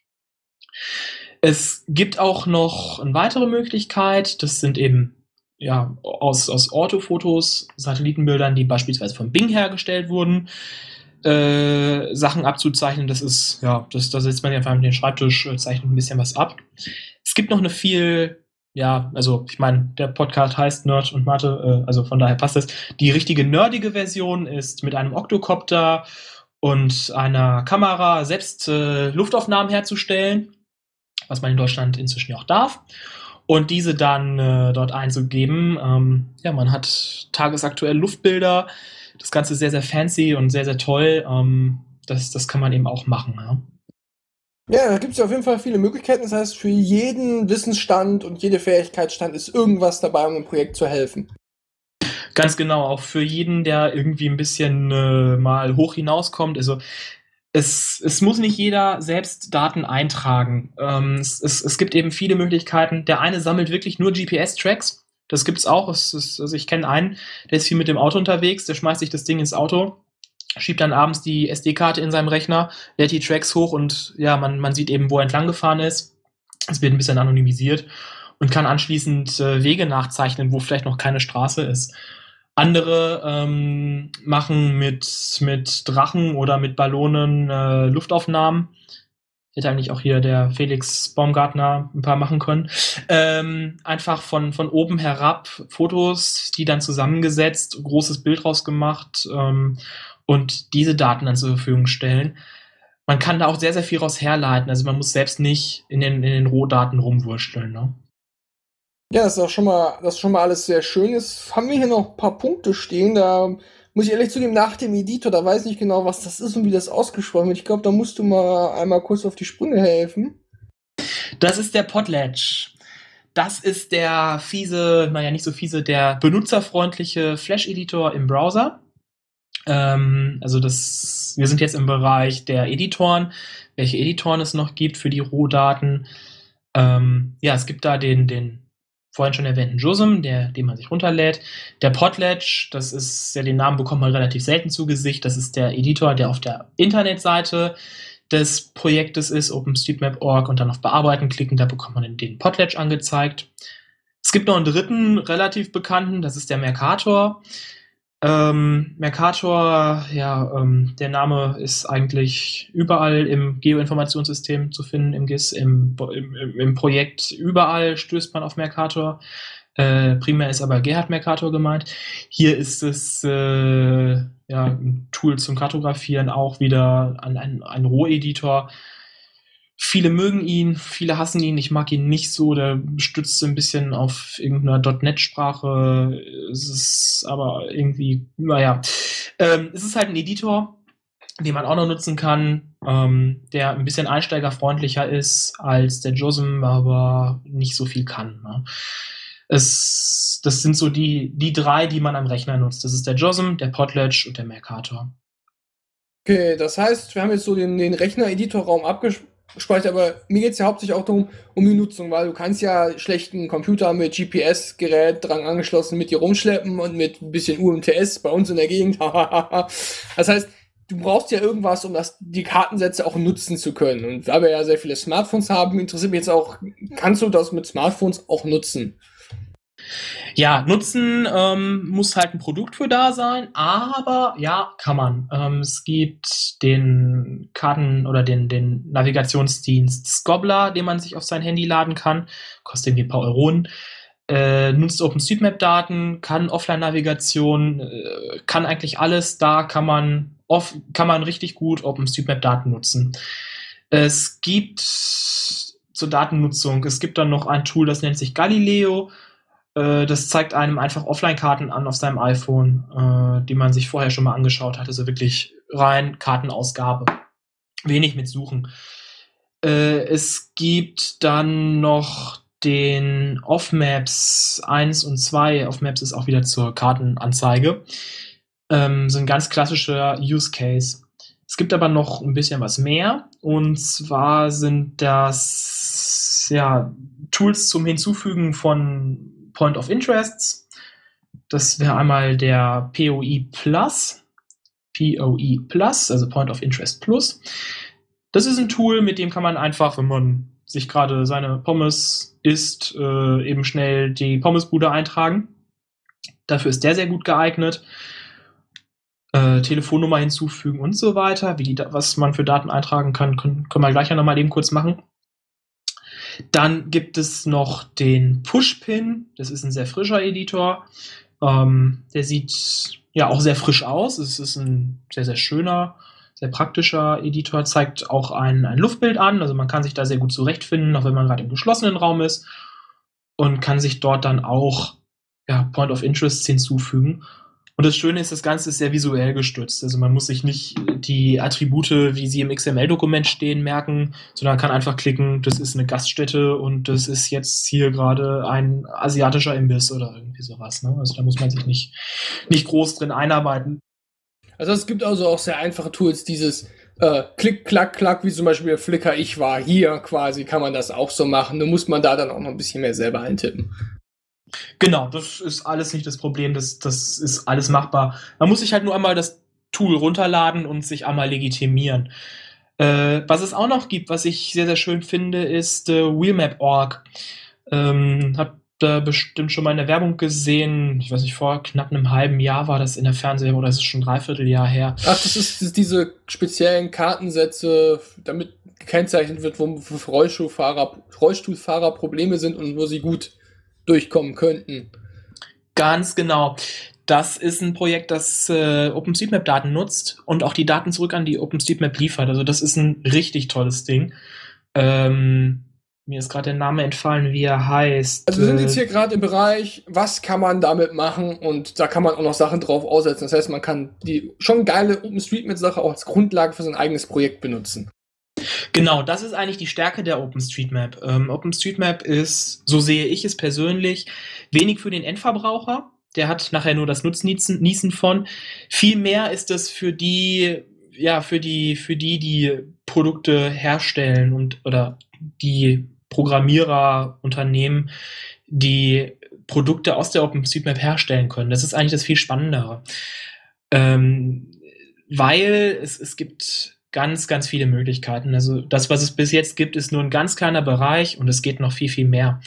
Es gibt auch noch eine weitere Möglichkeit. Das sind eben ja aus Orthofotos, Satellitenbildern, die beispielsweise von Bing hergestellt wurden, Sachen abzuzeichnen. Das ist, ja, da setzt man einfach mit dem Schreibtisch, zeichnet ein bisschen was ab. Es gibt noch eine viel, ja, also ich meine, der Podcast heißt Nerd und Mathe, also von daher passt das. Die richtige nerdige Version ist mit einem Oktokopter und einer Kamera selbst Luftaufnahmen herzustellen, was man in Deutschland inzwischen auch darf. Und diese dann dort einzugeben. Ja, man hat tagesaktuell Luftbilder. Das Ganze ist sehr, sehr fancy und sehr, sehr toll. Das kann man eben auch machen. Ja. Ja, da gibt es ja auf jeden Fall viele Möglichkeiten. Das heißt, für jeden Wissensstand und jede Fähigkeitsstand ist irgendwas dabei, um dem Projekt zu helfen. Ganz genau, auch für jeden, der irgendwie ein bisschen mal hoch hinauskommt. Also es muss nicht jeder selbst Daten eintragen. Es gibt eben viele Möglichkeiten. Der eine sammelt wirklich nur GPS-Tracks. Das gibt's auch. Also ich kenne einen, der ist viel mit dem Auto unterwegs. Der schmeißt sich das Ding ins Auto, schiebt dann abends die SD-Karte in seinem Rechner, lädt die Tracks hoch und ja, man sieht eben, wo er entlang gefahren ist. Es wird ein bisschen anonymisiert und kann anschließend Wege nachzeichnen, wo vielleicht noch keine Straße ist. Andere machen mit Drachen oder mit Ballonen Luftaufnahmen. Hätte eigentlich auch hier der Felix Baumgartner ein paar machen können. Einfach von oben herab Fotos, die dann zusammengesetzt, großes Bild rausgemacht und diese Daten dann zur Verfügung stellen. Man kann da auch sehr, sehr viel raus herleiten. Also man muss selbst nicht in den Rohdaten rumwursteln. Ne? Ja, das ist schon mal alles sehr schön. Jetzt haben wir hier noch ein paar Punkte stehen. Da muss ich ehrlich zugeben, nach dem Editor, da weiß ich nicht genau, was das ist und wie das ausgesprochen wird. Ich glaube, da musst du mal einmal kurz auf die Sprünge helfen. Das ist der Potlatch. Das ist der fiese, naja, nicht so fiese, der benutzerfreundliche Flash-Editor im Browser. Wir sind jetzt im Bereich der Editoren, welche Editoren es noch gibt für die Rohdaten. Ja, es gibt da den vorhin schon erwähnten JOSM, den man sich runterlädt. Der Potlatch, das ist ja, den Namen bekommt man relativ selten zu Gesicht. Das ist der Editor, der auf der Internetseite des Projektes ist, OpenStreetMap.org, und dann auf Bearbeiten klicken, da bekommt man den Potlatch angezeigt. Es gibt noch einen dritten, relativ bekannten, das ist der Mercator. Mercator, ja, der Name ist eigentlich überall im Geoinformationssystem zu finden, im GIS, im Projekt, überall stößt man auf Mercator. Primär ist aber Gerhard Mercator gemeint. Hier ist es ein Tool zum Kartografieren, auch wieder ein Roheditor. Viele mögen ihn, viele hassen ihn. Ich mag ihn nicht so. Der stützt ein bisschen auf irgendeiner .NET-Sprache. Es ist aber irgendwie, naja. Es ist halt ein Editor. den man auch noch nutzen kann, der ein bisschen einsteigerfreundlicher ist als der JOSM, aber nicht so viel kann. Ne? Das sind so die drei, die man am Rechner nutzt. Das ist der JOSM, der Potlatch und der Mercator. Okay, das heißt, wir haben jetzt so den Rechner-Editorraum abgespeichert, aber mir geht es ja hauptsächlich auch darum, um die Nutzung, weil du kannst ja schlechten Computer mit GPS-Gerät dran angeschlossen mit dir rumschleppen und mit ein bisschen UMTS bei uns in der Gegend. Das heißt, du brauchst ja irgendwas, um die Kartensätze auch nutzen zu können. Und da wir ja sehr viele Smartphones haben, interessiert mich jetzt auch, kannst du das mit Smartphones auch nutzen? Ja, nutzen muss halt ein Produkt für da sein, aber ja, kann man. Es gibt den Karten- oder den Navigationsdienst Scobbler, den man sich auf sein Handy laden kann. Kostet irgendwie ein paar Euronen. Nutzt OpenStreetMap-Daten, kann Offline-Navigation, kann eigentlich alles. Da kann man richtig gut OpenStreetMap-Daten nutzen. Es gibt zur Datennutzung, es gibt dann noch ein Tool, das nennt sich Galileo. Das zeigt einem einfach Offline-Karten an auf seinem iPhone, die man sich vorher schon mal angeschaut hat. Also wirklich rein Kartenausgabe. Wenig mit Suchen. Es gibt dann noch den Off-Maps 1 und 2. Off-Maps ist auch wieder zur Kartenanzeige. So ein ganz klassischer Use Case. Es gibt aber noch ein bisschen was mehr. Und zwar sind das Tools zum Hinzufügen von Point of Interests. Das wäre einmal der POI Plus, also Point of Interest Plus. Das ist ein Tool, mit dem kann man einfach, wenn man sich gerade seine Pommes isst, eben schnell die Pommesbude eintragen. Dafür ist der sehr gut geeignet. Telefonnummer hinzufügen und so weiter. Was man für Daten eintragen kann, können wir gleich nochmal eben kurz machen. Dann gibt es noch den Pushpin. Das ist ein sehr frischer Editor. Der sieht ja auch sehr frisch aus. Es ist ein sehr, sehr schöner, sehr praktischer Editor. Zeigt auch ein Luftbild an. Also man kann sich da sehr gut zurechtfinden, auch wenn man gerade im geschlossenen Raum ist. Und kann sich dort dann auch Point of Interests hinzufügen. Und das Schöne ist, das Ganze ist sehr visuell gestützt. Also man muss sich nicht die Attribute, wie sie im XML-Dokument stehen, merken, sondern kann einfach klicken, das ist eine Gaststätte und das ist jetzt hier gerade ein asiatischer Imbiss oder irgendwie sowas. Ne? Also da muss man sich nicht groß drin einarbeiten. Also es gibt also auch sehr einfache Tools, dieses Klick, Klack, Klack, wie zum Beispiel Flickr, ich war hier quasi, kann man das auch so machen. Nur muss man da dann auch noch ein bisschen mehr selber eintippen. Genau, das ist alles nicht das Problem, das ist alles machbar. Man muss sich halt nur einmal das Tool runterladen und sich einmal legitimieren. Was es auch noch gibt, was ich sehr, sehr schön finde, ist Wheelmap.org. Hab da bestimmt schon mal in der Werbung gesehen, ich weiß nicht, vor knapp einem halben Jahr war das in der Fernsehwerbung, oder ist es schon ein Dreivierteljahr her. Ach, das ist diese speziellen Kartensätze, damit gekennzeichnet wird, wo Rollstuhlfahrer Probleme sind und wo sie gut durchkommen könnten. Ganz genau. Das ist ein Projekt, das OpenStreetMap-Daten nutzt und auch die Daten zurück an die OpenStreetMap liefert. Also das ist ein richtig tolles Ding. Mir ist gerade der Name entfallen, wie er heißt. Also wir sind jetzt hier gerade im Bereich, was kann man damit machen, und da kann man auch noch Sachen drauf aussetzen. Das heißt, man kann die schon geile OpenStreetMap-Sache auch als Grundlage für sein eigenes Projekt benutzen. Genau, das ist eigentlich die Stärke der OpenStreetMap. OpenStreetMap ist, so sehe ich es persönlich, wenig für den Endverbraucher. Der hat nachher nur das Nutznießen von. Vielmehr ist es für die Produkte herstellen oder die Programmiererunternehmen, die Produkte aus der OpenStreetMap herstellen können. Das ist eigentlich das viel Spannendere. Weil es gibt ganz, ganz viele Möglichkeiten. Also das, was es bis jetzt gibt, ist nur ein ganz kleiner Bereich und es geht noch viel, viel mehr.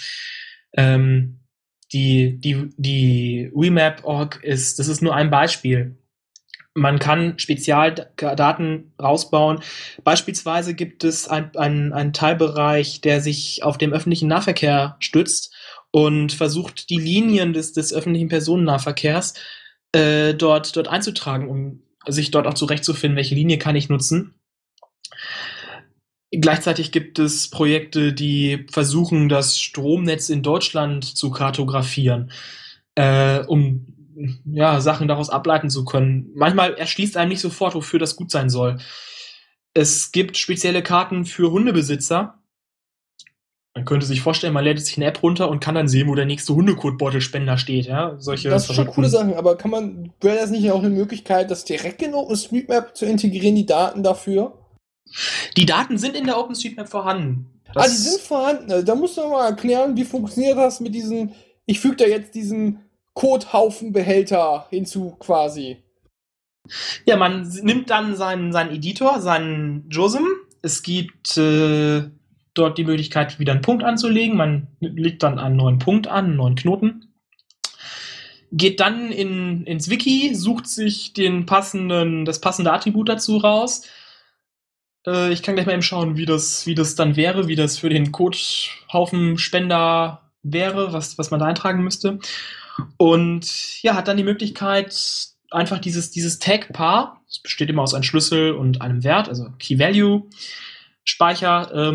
Die Wheelmap.org das ist nur ein Beispiel. Man kann Spezialdaten rausbauen. Beispielsweise gibt es einen Teilbereich, der sich auf dem öffentlichen Nahverkehr stützt und versucht, die Linien des öffentlichen Personennahverkehrs dort einzutragen, um sich dort auch zurechtzufinden, welche Linie kann ich nutzen. Gleichzeitig gibt es Projekte, die versuchen, das Stromnetz in Deutschland zu kartografieren, um ja, Sachen daraus ableiten zu können. Manchmal erschließt einem nicht sofort, wofür das gut sein soll. Es gibt spezielle Karten für Hundebesitzer. Man könnte sich vorstellen, man lädt sich eine App runter und kann dann sehen, wo der nächste Hundekotbeutelspender steht. Ja? Solche Das sind schon coole verrückten- Sachen, aber wäre das nicht auch eine Möglichkeit, das direkt in OpenStreetMap zu integrieren, die Daten dafür? Die Daten sind in der OpenStreetMap vorhanden. Die sind vorhanden. Also, da musst du mal erklären, wie funktioniert das mit diesen, ich füge da jetzt diesen Codehaufenbehälter hinzu quasi. Ja, man nimmt dann seinen Editor, seinen JOSM. Es gibt dort die Möglichkeit, wieder einen Punkt anzulegen. Man legt dann einen neuen Punkt an, einen neuen Knoten. Geht dann ins Wiki, sucht sich das passende Attribut dazu raus. Ich kann gleich mal eben schauen, wie das dann wäre, wie das für den Codehaufenspender wäre, was man da eintragen müsste. Und ja, hat dann die Möglichkeit, einfach dieses Tag-Paar, das besteht immer aus einem Schlüssel und einem Wert, also Key-Value-Speicher,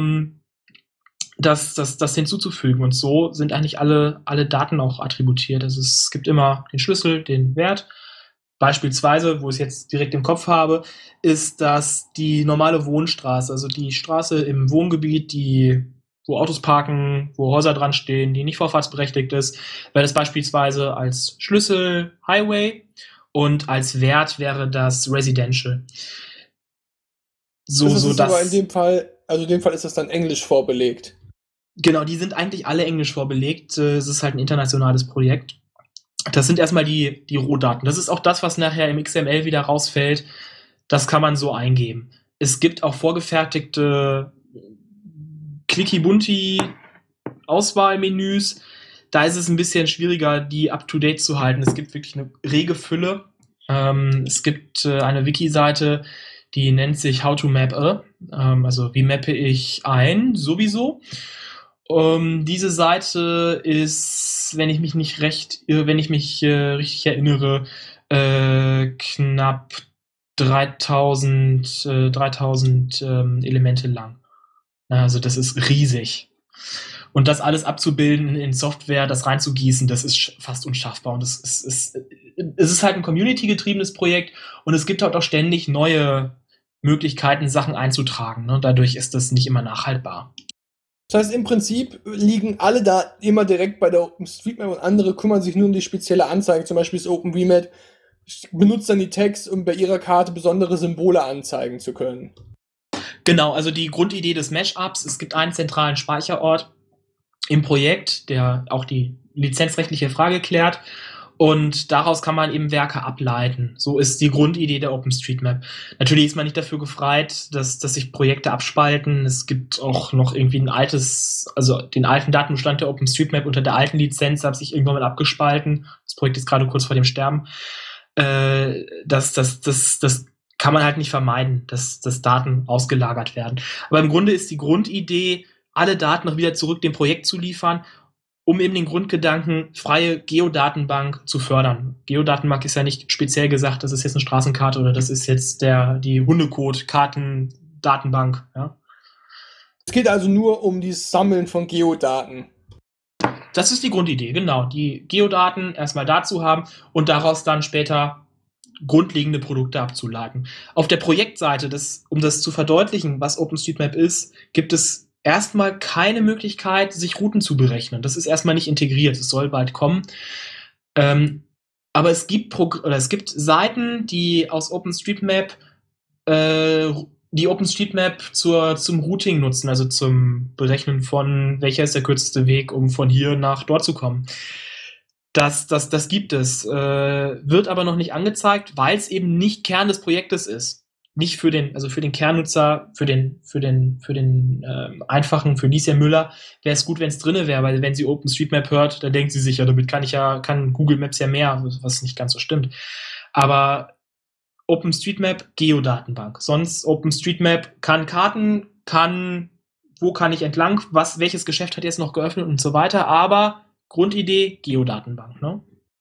das hinzuzufügen. Und so sind eigentlich alle Daten auch attributiert. Also es gibt immer den Schlüssel, den Wert. Beispielsweise, wo ich es jetzt direkt im Kopf habe, ist das die normale Wohnstraße, also die Straße im Wohngebiet, wo Autos parken, wo Häuser dran stehen, die nicht vorfahrtsberechtigt ist, wäre das beispielsweise als Schlüssel Highway und als Wert wäre das Residential. Das ist aber in dem Fall ist das dann Englisch vorbelegt. Genau, die sind eigentlich alle Englisch vorbelegt. Es ist halt ein internationales Projekt. Das sind erstmal die Rohdaten. Das ist auch das, was nachher im XML wieder rausfällt. Das kann man so eingeben. Es gibt auch vorgefertigte Clicky-Bunti-Auswahlmenüs. Da ist es ein bisschen schwieriger, die up-to-date zu halten. Es gibt wirklich eine rege Fülle. Es gibt eine Wiki-Seite, die nennt sich How to Map a. Also wie mappe ich ein, sowieso. Diese Seite ist, wenn ich mich richtig erinnere, knapp 3000 Elemente lang. Also das ist riesig. Und das alles abzubilden in Software, das reinzugießen, das ist fast unschaffbar. Und es ist halt ein community-getriebenes Projekt und es gibt halt auch ständig neue Möglichkeiten, Sachen einzutragen. Ne? Dadurch ist das nicht immer nachhaltbar. Das heißt, im Prinzip liegen alle Daten immer direkt bei der OpenStreetMap und andere kümmern sich nur um die spezielle Anzeige. Zum Beispiel das OpenVMap benutzt dann die Tags, um bei ihrer Karte besondere Symbole anzeigen zu können. Genau, also die Grundidee des Mashups, es gibt einen zentralen Speicherort im Projekt, der auch die lizenzrechtliche Frage klärt. Und daraus kann man eben Werke ableiten. So ist die Grundidee der OpenStreetMap. Natürlich ist man nicht dafür gefeit, dass sich Projekte abspalten. Es gibt auch noch irgendwie den alten Datenbestand der OpenStreetMap unter der alten Lizenz, hat sich irgendwann mal abgespalten. Das Projekt ist gerade kurz vor dem Sterben. Das kann man halt nicht vermeiden, dass Daten ausgelagert werden. Aber im Grunde ist die Grundidee, alle Daten noch wieder zurück dem Projekt zu liefern, um eben den Grundgedanken, freie Geodatenbank zu fördern. Geodatenbank ist ja nicht speziell gesagt, das ist jetzt eine Straßenkarte oder das ist jetzt die Hundecode-Karten-Datenbank. Ja? Es geht also nur um das Sammeln von Geodaten. Das ist die Grundidee, genau. Die Geodaten erstmal dazu haben und daraus dann später grundlegende Produkte abzuleiten. Auf der Projektseite, um das zu verdeutlichen, was OpenStreetMap ist, gibt es erstmal keine Möglichkeit, sich Routen zu berechnen. Das ist erstmal nicht integriert. Es soll bald kommen. Aber es gibt Seiten, die aus OpenStreetMap die OpenStreetMap zum Routing nutzen, also zum Berechnen von, welcher ist der kürzeste Weg, um von hier nach dort zu kommen. Das gibt es. Wird aber noch nicht angezeigt, weil es eben nicht Kern des Projektes ist. Nicht für den Kernnutzer, für den einfachen, für Liesja Müller, wäre es gut, wenn es drinne wäre, weil wenn sie OpenStreetMap hört, dann denkt sie sich, ja, damit kann Google Maps ja mehr, was nicht ganz so stimmt. Aber OpenStreetMap, Geodatenbank. Sonst OpenStreetMap kann Karten, wo kann ich entlang, welches Geschäft hat jetzt noch geöffnet und so weiter, aber Grundidee, Geodatenbank, ne?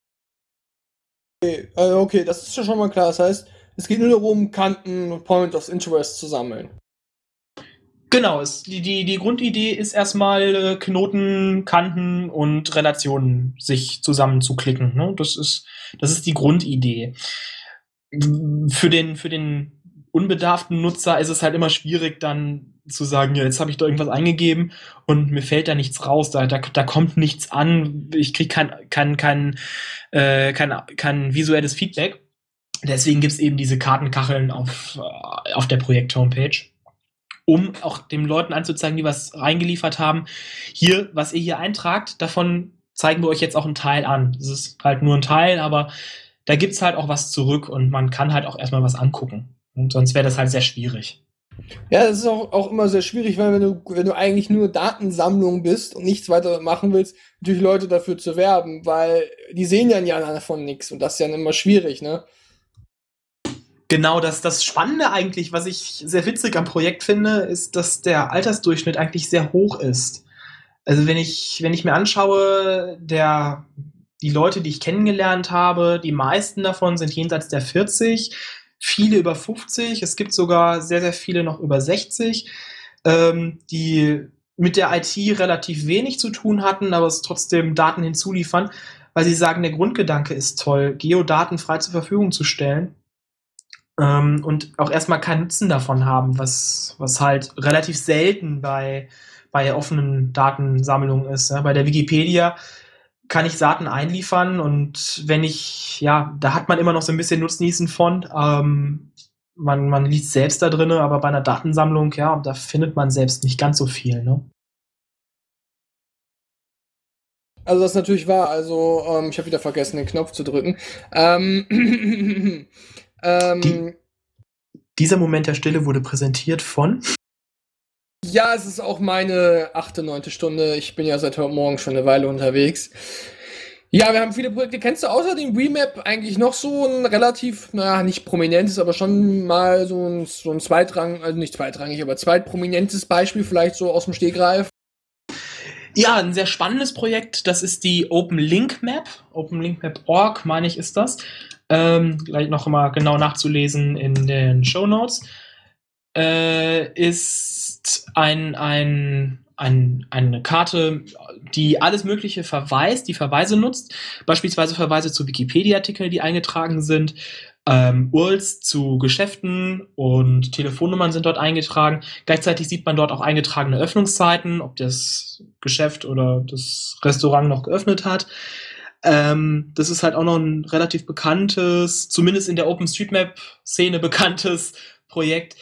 Okay, das ist ja schon mal klar. Das heißt, es geht nur darum, Kanten und Point of Interest zu sammeln. Genau, die Grundidee ist erstmal Knoten, Kanten und Relationen sich zusammenzuklicken. Ne? Das ist die Grundidee. Für den unbedarften Nutzer ist es halt immer schwierig, dann zu sagen, ja, jetzt habe ich da irgendwas eingegeben und mir fällt da nichts raus, da kommt nichts an, ich kriege kein visuelles Feedback. Deswegen gibt es eben diese Kartenkacheln auf der Projekt-Homepage, um auch den Leuten anzuzeigen, die was reingeliefert haben. Hier, was ihr hier eintragt, davon zeigen wir euch jetzt auch einen Teil an. Das ist halt nur ein Teil, aber da gibt's halt auch was zurück und man kann halt auch erstmal was angucken. Und sonst wäre das halt sehr schwierig. Ja, das ist auch immer sehr schwierig, weil wenn du eigentlich nur Datensammlung bist und nichts weiter machen willst, natürlich Leute dafür zu werben, weil die sehen ja davon nichts und das ist ja immer schwierig, ne? Genau, das Spannende eigentlich, was ich sehr witzig am Projekt finde, ist, dass der Altersdurchschnitt eigentlich sehr hoch ist. Also wenn ich mir anschaue, die Leute, die ich kennengelernt habe, die meisten davon sind jenseits der 40, viele über 50, es gibt sogar sehr, sehr viele noch über 60, die mit der IT relativ wenig zu tun hatten, aber es trotzdem Daten hinzuliefern, weil sie sagen, der Grundgedanke ist toll, Geodaten frei zur Verfügung zu stellen. Und auch erstmal keinen Nutzen davon haben, was halt relativ selten bei offenen Datensammlungen ist. Ja. Bei der Wikipedia kann ich Daten einliefern und da hat man immer noch so ein bisschen Nutznießen von. Man liest selbst da drin, aber bei einer Datensammlung, ja, da findet man selbst nicht ganz so viel. Ne? Also das natürlich wahr. Also ich habe wieder vergessen, den Knopf zu drücken. Dieser Moment der Stille wurde präsentiert von... Ja, es ist auch meine 8., 9. Stunde. Ich bin ja seit heute Morgen schon eine Weile unterwegs. Ja, wir haben viele Projekte. Kennst du außer dem Remap eigentlich noch so ein relativ, nicht prominentes, aber schon mal so ein also nicht zweitrangig, aber zweitprominentes Beispiel vielleicht so aus dem Stegreif? Ja, ein sehr spannendes Projekt. Das ist die OpenLink-Map. OpenLink-Map.org, meine ich, ist das. Gleich noch mal genau nachzulesen in den Shownotes. Ist eine Karte, die alles Mögliche verweist, die Verweise nutzt, beispielsweise Verweise zu Wikipedia-Artikeln, die eingetragen sind, URLs zu Geschäften und Telefonnummern sind dort eingetragen. Gleichzeitig sieht man dort auch eingetragene Öffnungszeiten, ob das Geschäft oder das Restaurant noch geöffnet hat. Das ist halt auch noch ein relativ bekanntes, zumindest in der OpenStreetMap-Szene bekanntes Projekt,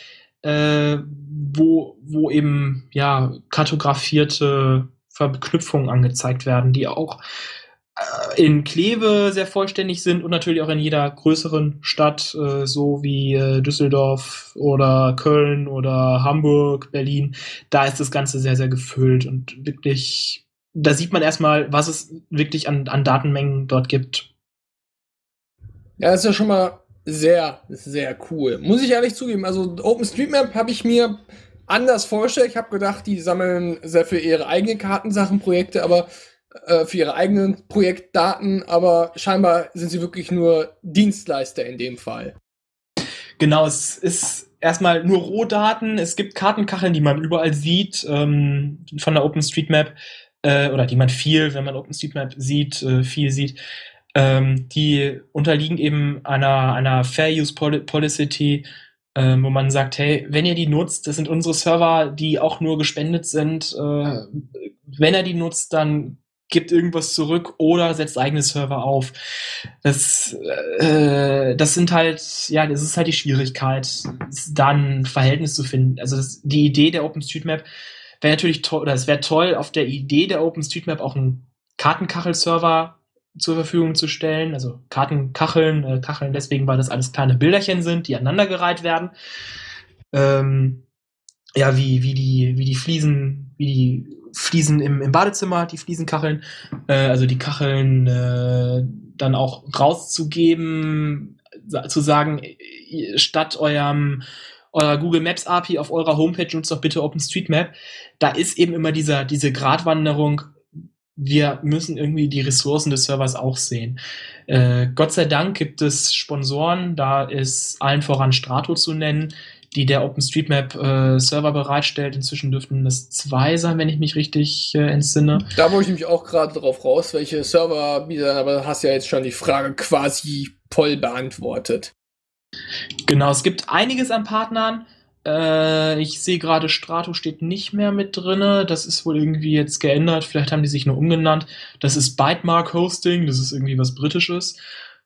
wo eben kartografierte Verknüpfungen angezeigt werden, die auch in Kleve sehr vollständig sind und natürlich auch in jeder größeren Stadt, so wie Düsseldorf oder Köln oder Hamburg, Berlin. Da ist das Ganze sehr, sehr gefüllt und wirklich, da sieht man erstmal, was es wirklich an Datenmengen dort gibt. Ja, das ist ja schon mal sehr, sehr cool. Muss ich ehrlich zugeben. Also OpenStreetMap habe ich mir anders vorgestellt. Ich habe gedacht, die sammeln sehr für ihre eigenen Kartensachenprojekte, aber für ihre eigenen Projektdaten, aber scheinbar sind sie wirklich nur Dienstleister in dem Fall. Genau, es ist erstmal nur Rohdaten. Es gibt Kartenkacheln, die man überall sieht, von der OpenStreetMap, oder die man viel, wenn man OpenStreetMap sieht, viel sieht. Die unterliegen eben einer Fair Use Policy, wo man sagt, hey, wenn ihr die nutzt, das sind unsere Server, die auch nur gespendet sind. Wenn er die nutzt, dann gibt irgendwas zurück oder setzt eigene Server auf. Das sind halt, das ist halt die Schwierigkeit, da ein Verhältnis zu finden. Also die Idee der OpenStreetMap wäre natürlich toll, oder es wäre toll, auf der Idee der OpenStreetMap auch einen Kartenkachel-Server zur Verfügung zu stellen, also Kartenkacheln, Kacheln deswegen, weil das alles kleine Bilderchen sind, die aneinandergereiht werden. Wie die Fliesen im Badezimmer, die Fliesenkacheln, also die Kacheln dann auch rauszugeben, zu sagen, statt eurer Google Maps API auf eurer Homepage nutzt doch bitte OpenStreetMap. Da ist eben immer diese Gratwanderung, wir müssen irgendwie die Ressourcen des Servers auch sehen. Gott sei Dank gibt es Sponsoren, da ist allen voran Strato zu nennen, die der OpenStreetMap-Server bereitstellt. Inzwischen dürften es 2 sein, wenn ich mich richtig entsinne. Da wollte ich nämlich auch gerade drauf raus, welche Server bieten, aber da hast du ja jetzt schon die Frage quasi voll beantwortet. Genau, es gibt einiges an Partnern. Ich sehe gerade, Strato steht nicht mehr mit drinne. Das ist wohl irgendwie jetzt geändert. Vielleicht haben die sich nur umgenannt. Das ist Bytemark Hosting. Das ist irgendwie was Britisches.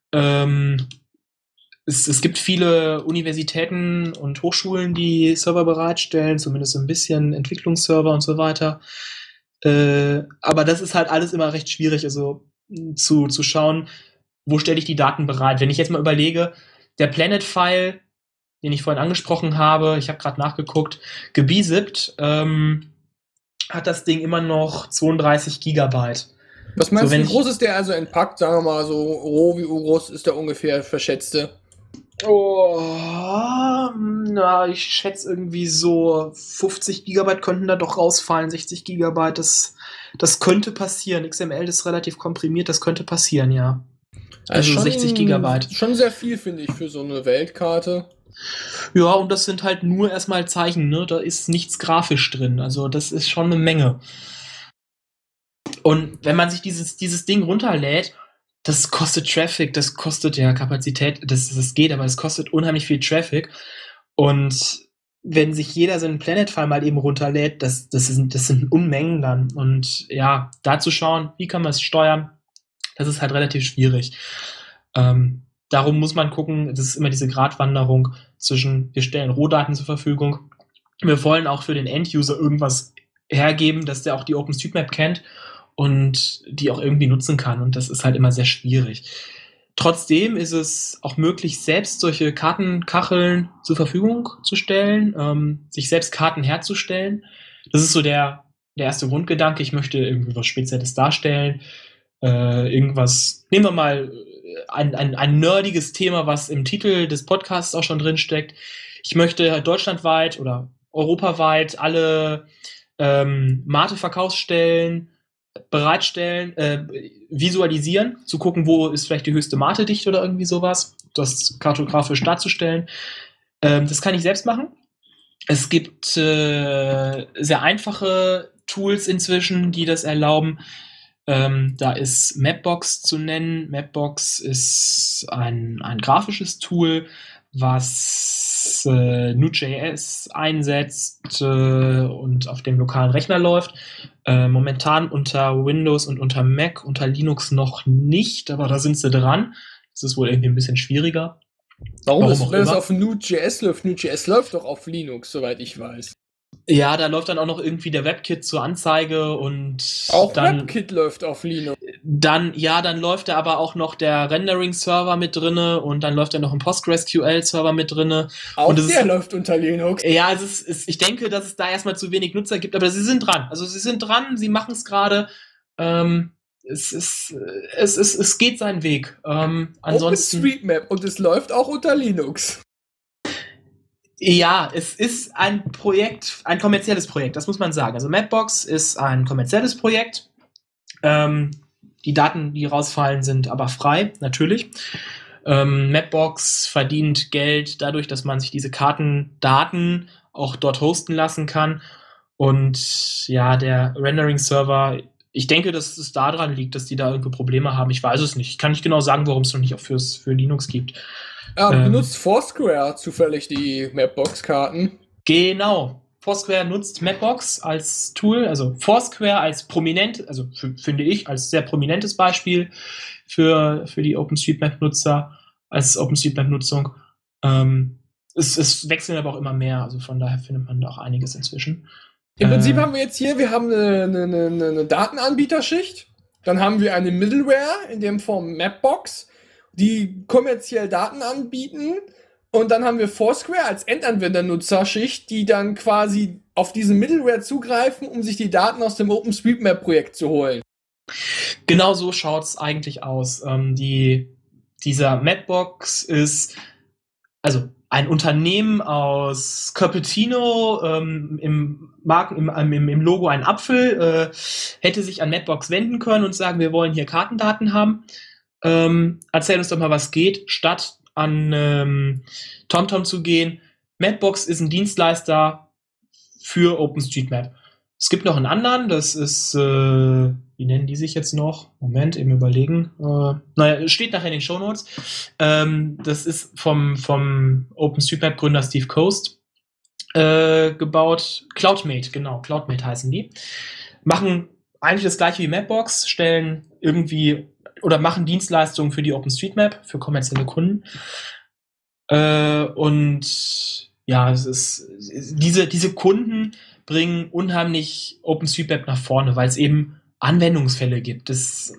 Es gibt viele Universitäten und Hochschulen, die Server bereitstellen, zumindest so ein bisschen Entwicklungsserver und so weiter. Aber das ist halt alles immer recht schwierig, also zu schauen, wo stelle ich die Daten bereit. Wenn ich jetzt mal überlege, der Planet-File, den ich vorhin angesprochen habe, ich habe gerade nachgeguckt, gebizippt, hat das Ding immer noch 32 Gigabyte. Was meinst du, wie groß ist der also entpackt? Sagen wir mal so roh, wie groß ist der ungefähr verschätzte? Ich schätze irgendwie so 50 Gigabyte könnten da doch rausfallen, 60 Gigabyte, das könnte passieren. XML ist relativ komprimiert, das könnte passieren, ja. Also schon, 60 Gigabyte. Schon sehr viel, finde ich, für so eine Weltkarte. Ja, und das sind halt nur erstmal Zeichen, ne? Da ist nichts grafisch drin. Also das ist schon eine Menge. Und wenn man sich dieses Ding runterlädt, das kostet Traffic, das kostet ja Kapazität, das geht, aber es kostet unheimlich viel Traffic. Und wenn sich jeder seinen Planet-File mal eben runterlädt, das sind Unmengen dann. Und ja, da zu schauen, wie kann man es steuern, das ist halt relativ schwierig. Darum muss man gucken, das ist immer diese Gratwanderung zwischen, wir stellen Rohdaten zur Verfügung, wir wollen auch für den End-User irgendwas hergeben, dass der auch die OpenStreetMap kennt und die auch irgendwie nutzen kann. Und das ist halt immer sehr schwierig. Trotzdem ist es auch möglich, selbst solche Kartenkacheln zur Verfügung zu stellen, sich selbst Karten herzustellen. Das ist so der erste Grundgedanke. Ich möchte irgendwie was Spezielles darstellen. Irgendwas, nehmen wir mal ein nerdiges Thema, was im Titel des Podcasts auch schon drin steckt. Ich möchte deutschlandweit oder europaweit alle Mate-Verkaufsstellen bereitstellen, visualisieren, zu gucken, wo ist vielleicht die höchste Mate-Dichte oder irgendwie sowas, das kartografisch darzustellen. Das kann ich selbst machen. Es gibt sehr einfache Tools inzwischen, die das erlauben. Da ist Mapbox zu nennen. Mapbox ist ein grafisches Tool, was Node.js einsetzt und auf dem lokalen Rechner läuft. Momentan unter Windows und unter Mac, unter Linux noch nicht, aber da sind sie dran. Das ist wohl irgendwie ein bisschen schwieriger. Warum das auf Node.js läuft? Node.js läuft doch auf Linux, soweit ich weiß. Ja, da läuft dann auch noch irgendwie der WebKit zur Anzeige und auch dann WebKit läuft auf Linux. Dann läuft da aber auch noch der Rendering-Server mit drinne und dann läuft da noch ein PostgreSQL-Server mit drinne. Auch und der läuft unter Linux. Ja, ich denke, dass es da erstmal zu wenig Nutzer gibt, aber sie sind dran. Also sie sind dran, sie machen es gerade. Es geht seinen Weg. Ansonsten OpenStreetMap und es läuft auch unter Linux. Ja, es ist ein Projekt, ein kommerzielles Projekt, das muss man sagen. Also Mapbox ist ein kommerzielles Projekt. Die Daten, die rausfallen, sind aber frei, natürlich. Mapbox verdient Geld dadurch, dass man sich diese Kartendaten auch dort hosten lassen kann. Und ja, der Rendering-Server, ich denke, dass es daran liegt, dass die da irgendwo Probleme haben. Ich weiß es nicht. Ich kann nicht genau sagen, warum es noch nicht auch für Linux gibt. Benutzt Foursquare zufällig die Mapbox-Karten? Genau. Foursquare nutzt Mapbox als Tool, also Foursquare als prominent, also finde ich, als sehr prominentes Beispiel für die OpenStreetMap-Nutzer, als OpenStreetMap-Nutzung. Es wechseln aber auch immer mehr, also von daher findet man da auch einiges inzwischen. Im Prinzip haben wir jetzt hier, wir haben eine Datenanbieterschicht, dann haben wir eine Middleware, in dem Form Mapbox, die kommerziell Daten anbieten, und dann haben wir Foursquare als Endanwender-Nutzerschicht, die dann quasi auf diese Middleware zugreifen, um sich die Daten aus dem OpenStreetMap-Projekt zu holen. Genau so schaut es eigentlich aus. Dieser Mapbox ist also ein Unternehmen aus Cupertino, im Logo ein Apfel, hätte sich an Mapbox wenden können und sagen, wir wollen hier Kartendaten haben. Erzähl uns doch mal, was geht, statt an TomTom zu gehen, Mapbox ist ein Dienstleister für OpenStreetMap. Es gibt noch einen anderen, das ist, wie nennen die sich jetzt noch? Moment, eben überlegen. Steht nachher in den Shownotes. Das ist vom OpenStreetMap-Gründer Steve Coast gebaut. Cloudmate, genau, Cloudmate heißen die. Machen eigentlich das gleiche wie Mapbox, stellen irgendwie oder machen Dienstleistungen für die OpenStreetMap, für kommerzielle Kunden. Und ja, es ist diese Kunden bringen unheimlich OpenStreetMap nach vorne, weil es eben Anwendungsfälle gibt.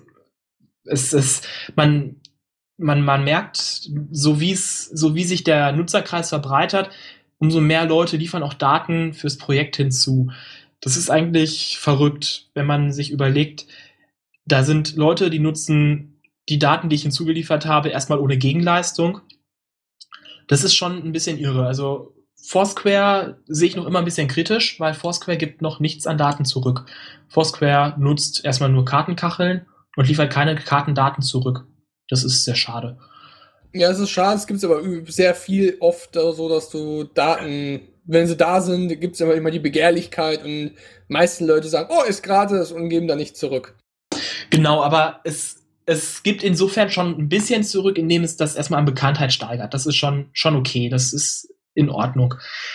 Man merkt, so wie sich der Nutzerkreis verbreitert, umso mehr Leute liefern auch Daten fürs Projekt hinzu. Das ist eigentlich verrückt, wenn man sich überlegt, da sind Leute, die nutzen die Daten, die ich hinzugeliefert habe, erstmal ohne Gegenleistung. Das ist schon ein bisschen irre. Also Foursquare sehe ich noch immer ein bisschen kritisch, weil Foursquare gibt noch nichts an Daten zurück. Foursquare nutzt erstmal nur Kartenkacheln und liefert keine Kartendaten zurück. Das ist sehr schade. Ja, es ist schade, es gibt aber sehr viel oft so, dass du Daten, wenn sie da sind, gibt es immer die Begehrlichkeit und die meisten Leute sagen, oh, ist gratis und geben da nicht zurück. Genau, aber es gibt insofern schon ein bisschen zurück, indem es das erstmal an Bekanntheit steigert. Das ist schon okay, das ist in Ordnung.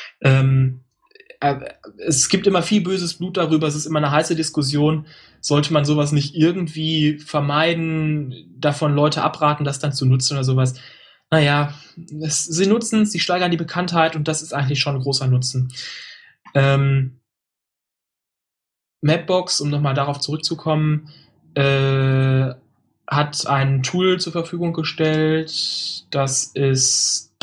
Es gibt immer viel böses Blut darüber, es ist immer eine heiße Diskussion. Sollte man sowas nicht irgendwie vermeiden, davon Leute abraten, das dann zu nutzen oder sowas? Naja, sie nutzen es, sie steigern die Bekanntheit und das ist eigentlich schon ein großer Nutzen. Mapbox, um nochmal darauf zurückzukommen, hat ein Tool zur Verfügung gestellt, das ist,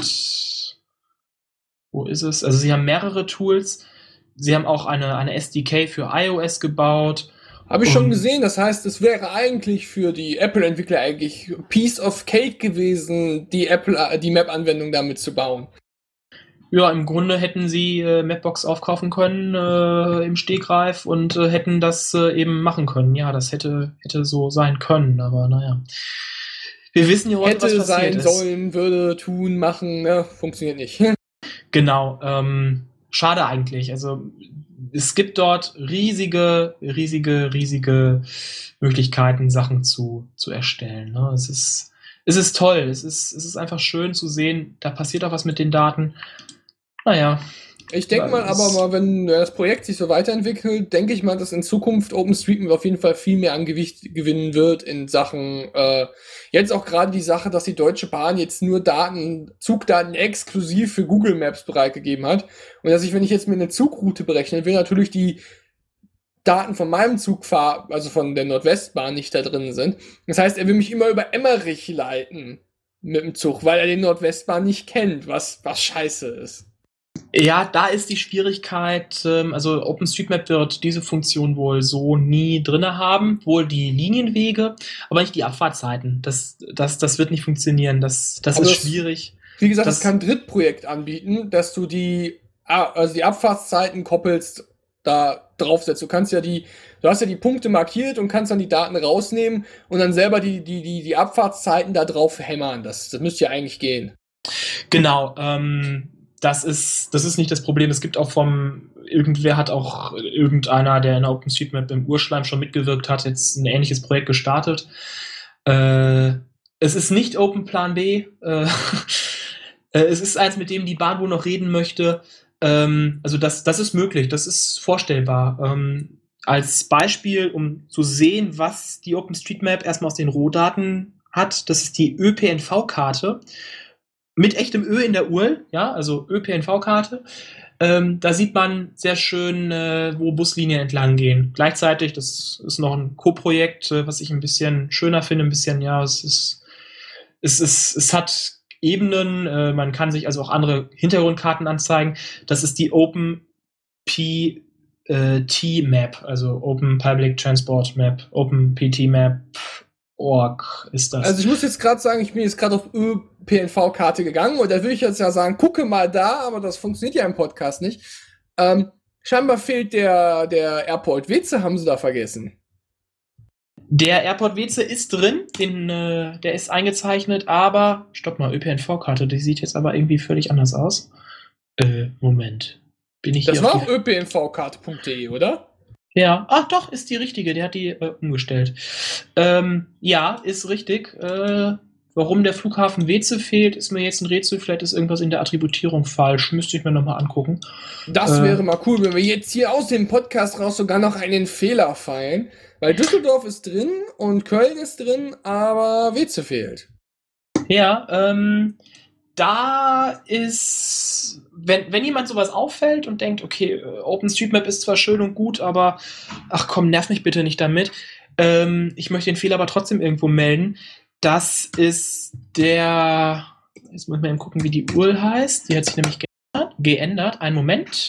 wo ist es? Also sie haben mehrere Tools, sie haben auch eine SDK für iOS gebaut. Habe ich schon gesehen, das heißt, es wäre eigentlich für die Apple-Entwickler eigentlich Piece of Cake gewesen, die Map-Anwendung damit zu bauen. Ja, im Grunde hätten sie Mapbox aufkaufen können im Stegreif und hätten das eben machen können. Ja, das hätte so sein können, aber naja. Wir wissen ja heute, was passiert ist. Hätte sein sollen, würde, tun, machen, ja, funktioniert nicht. Genau, schade eigentlich. Also es gibt dort riesige Möglichkeiten, Sachen zu erstellen. Ne? Es ist toll, es ist einfach schön zu sehen, da passiert auch was mit den Daten. Naja. Ich denke mal, wenn das Projekt sich so weiterentwickelt, denke ich mal, dass in Zukunft OpenStreetMap auf jeden Fall viel mehr an Gewicht gewinnen wird in Sachen, jetzt auch gerade die Sache, dass die Deutsche Bahn jetzt nur Zugdaten exklusiv für Google Maps bereitgegeben hat. Und dass wenn ich jetzt mir eine Zugroute berechnen will, natürlich die Daten von meinem Zug also von der Nordwestbahn nicht da drin sind. Das heißt, er will mich immer über Emmerich leiten mit dem Zug, weil er den Nordwestbahn nicht kennt, was scheiße ist. Ja, da ist die Schwierigkeit, also OpenStreetMap wird diese Funktion wohl so nie drinne haben, wohl die Linienwege, aber nicht die Abfahrtzeiten. Das wird nicht funktionieren, das ist schwierig. Wie gesagt, das kann ein Drittprojekt anbieten, dass du die Abfahrtszeiten koppelst, da draufsetzt. Du hast ja die Punkte markiert und kannst dann die Daten rausnehmen und dann selber die Abfahrtszeiten da drauf hämmern. Das müsste ja eigentlich gehen. Genau, das ist nicht das Problem. Es gibt auch irgendeiner, der in der OpenStreetMap im Urschleim schon mitgewirkt hat, jetzt ein ähnliches Projekt gestartet. Es ist nicht OpenPlan B. Es ist eins, mit dem die Bahn wohl noch reden möchte. Also das ist möglich, das ist vorstellbar. Als Beispiel, um zu sehen, was die OpenStreetMap erstmal aus den Rohdaten hat, das ist die ÖPNV-Karte. Mit echtem Ö in der URL, ja, also ÖPNV-Karte. Da sieht man sehr schön, wo Buslinien entlang gehen. Gleichzeitig, das ist noch ein Co-Projekt, was ich ein bisschen schöner finde, es hat Ebenen, man kann sich also auch andere Hintergrundkarten anzeigen. Das ist die OpenPT-Map, also Open Public Transport Map, OpenPT-Map. Org ist das. Also ich muss jetzt gerade sagen, ich bin jetzt gerade auf ÖPNV-Karte gegangen und da würde ich jetzt ja sagen, gucke mal da, aber das funktioniert ja im Podcast nicht. Scheinbar fehlt der Airport Weze, haben sie da vergessen. Der Airport Weze ist drin, der ist eingezeichnet, aber, stopp mal, ÖPNV-Karte, die sieht jetzt aber irgendwie völlig anders aus. Moment. Bin ich Das hier war auf auch ÖPNVkarte.de, oder? Ja, ach doch, ist die richtige, der hat die umgestellt. Ja, ist richtig. Warum der Flughafen Weze fehlt, ist mir jetzt ein Rätsel. Vielleicht ist irgendwas in der Attributierung falsch. Müsste ich mir nochmal angucken. Das wäre mal cool, wenn wir jetzt hier aus dem Podcast raus sogar noch einen Fehler feilen. Weil Düsseldorf ist drin und Köln ist drin, aber Weze fehlt. Ja, da ist, wenn jemand sowas auffällt und denkt, okay, OpenStreetMap ist zwar schön und gut, aber ach komm, nerv mich bitte nicht damit. Ich möchte den Fehler aber trotzdem irgendwo melden. Das ist der, jetzt muss man eben gucken, wie die URL heißt. Die hat sich nämlich geändert. Einen Moment.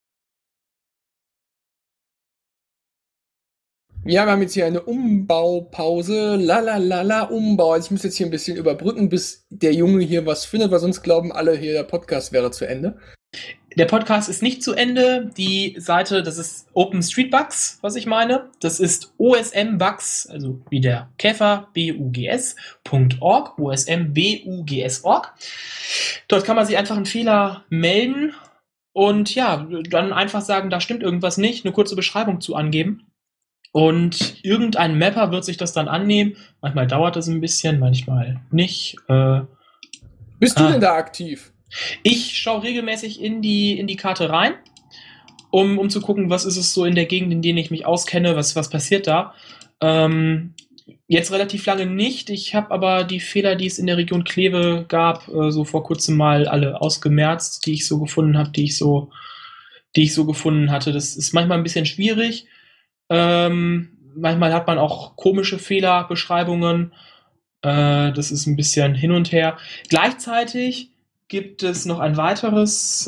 Ja, wir haben jetzt hier eine Umbaupause. Lalalala, Umbau. Also ich muss jetzt hier ein bisschen überbrücken, bis der Junge hier was findet, weil sonst glauben alle hier, der Podcast wäre zu Ende. Der Podcast ist nicht zu Ende. Die Seite, das ist OpenStreetBugs, was ich meine. Das ist OSMBugs, also wie der Käfer, bugs.org, OSMBUGS.org. Dort kann man sich einfach einen Fehler melden und ja, dann einfach sagen, da stimmt irgendwas nicht, eine kurze Beschreibung zu angeben. Und irgendein Mapper wird sich das dann annehmen. Manchmal dauert das ein bisschen, manchmal nicht. Bist du denn da aktiv? Ich schaue regelmäßig in die Karte rein, um zu gucken, was ist es so in der Gegend, in der ich mich auskenne, was passiert da. Jetzt relativ lange nicht. Ich habe aber die Fehler, die es in der Region Kleve gab, so vor kurzem mal alle ausgemerzt, die ich so gefunden habe, die ich so gefunden hatte. Das ist manchmal ein bisschen schwierig. Manchmal hat man auch komische Fehlerbeschreibungen. Das ist ein bisschen hin und her. Gleichzeitig gibt es noch ein weiteres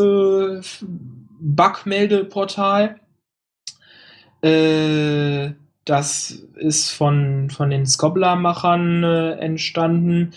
Bug-Meldeportal. Das ist von den Scobbler-Machern entstanden.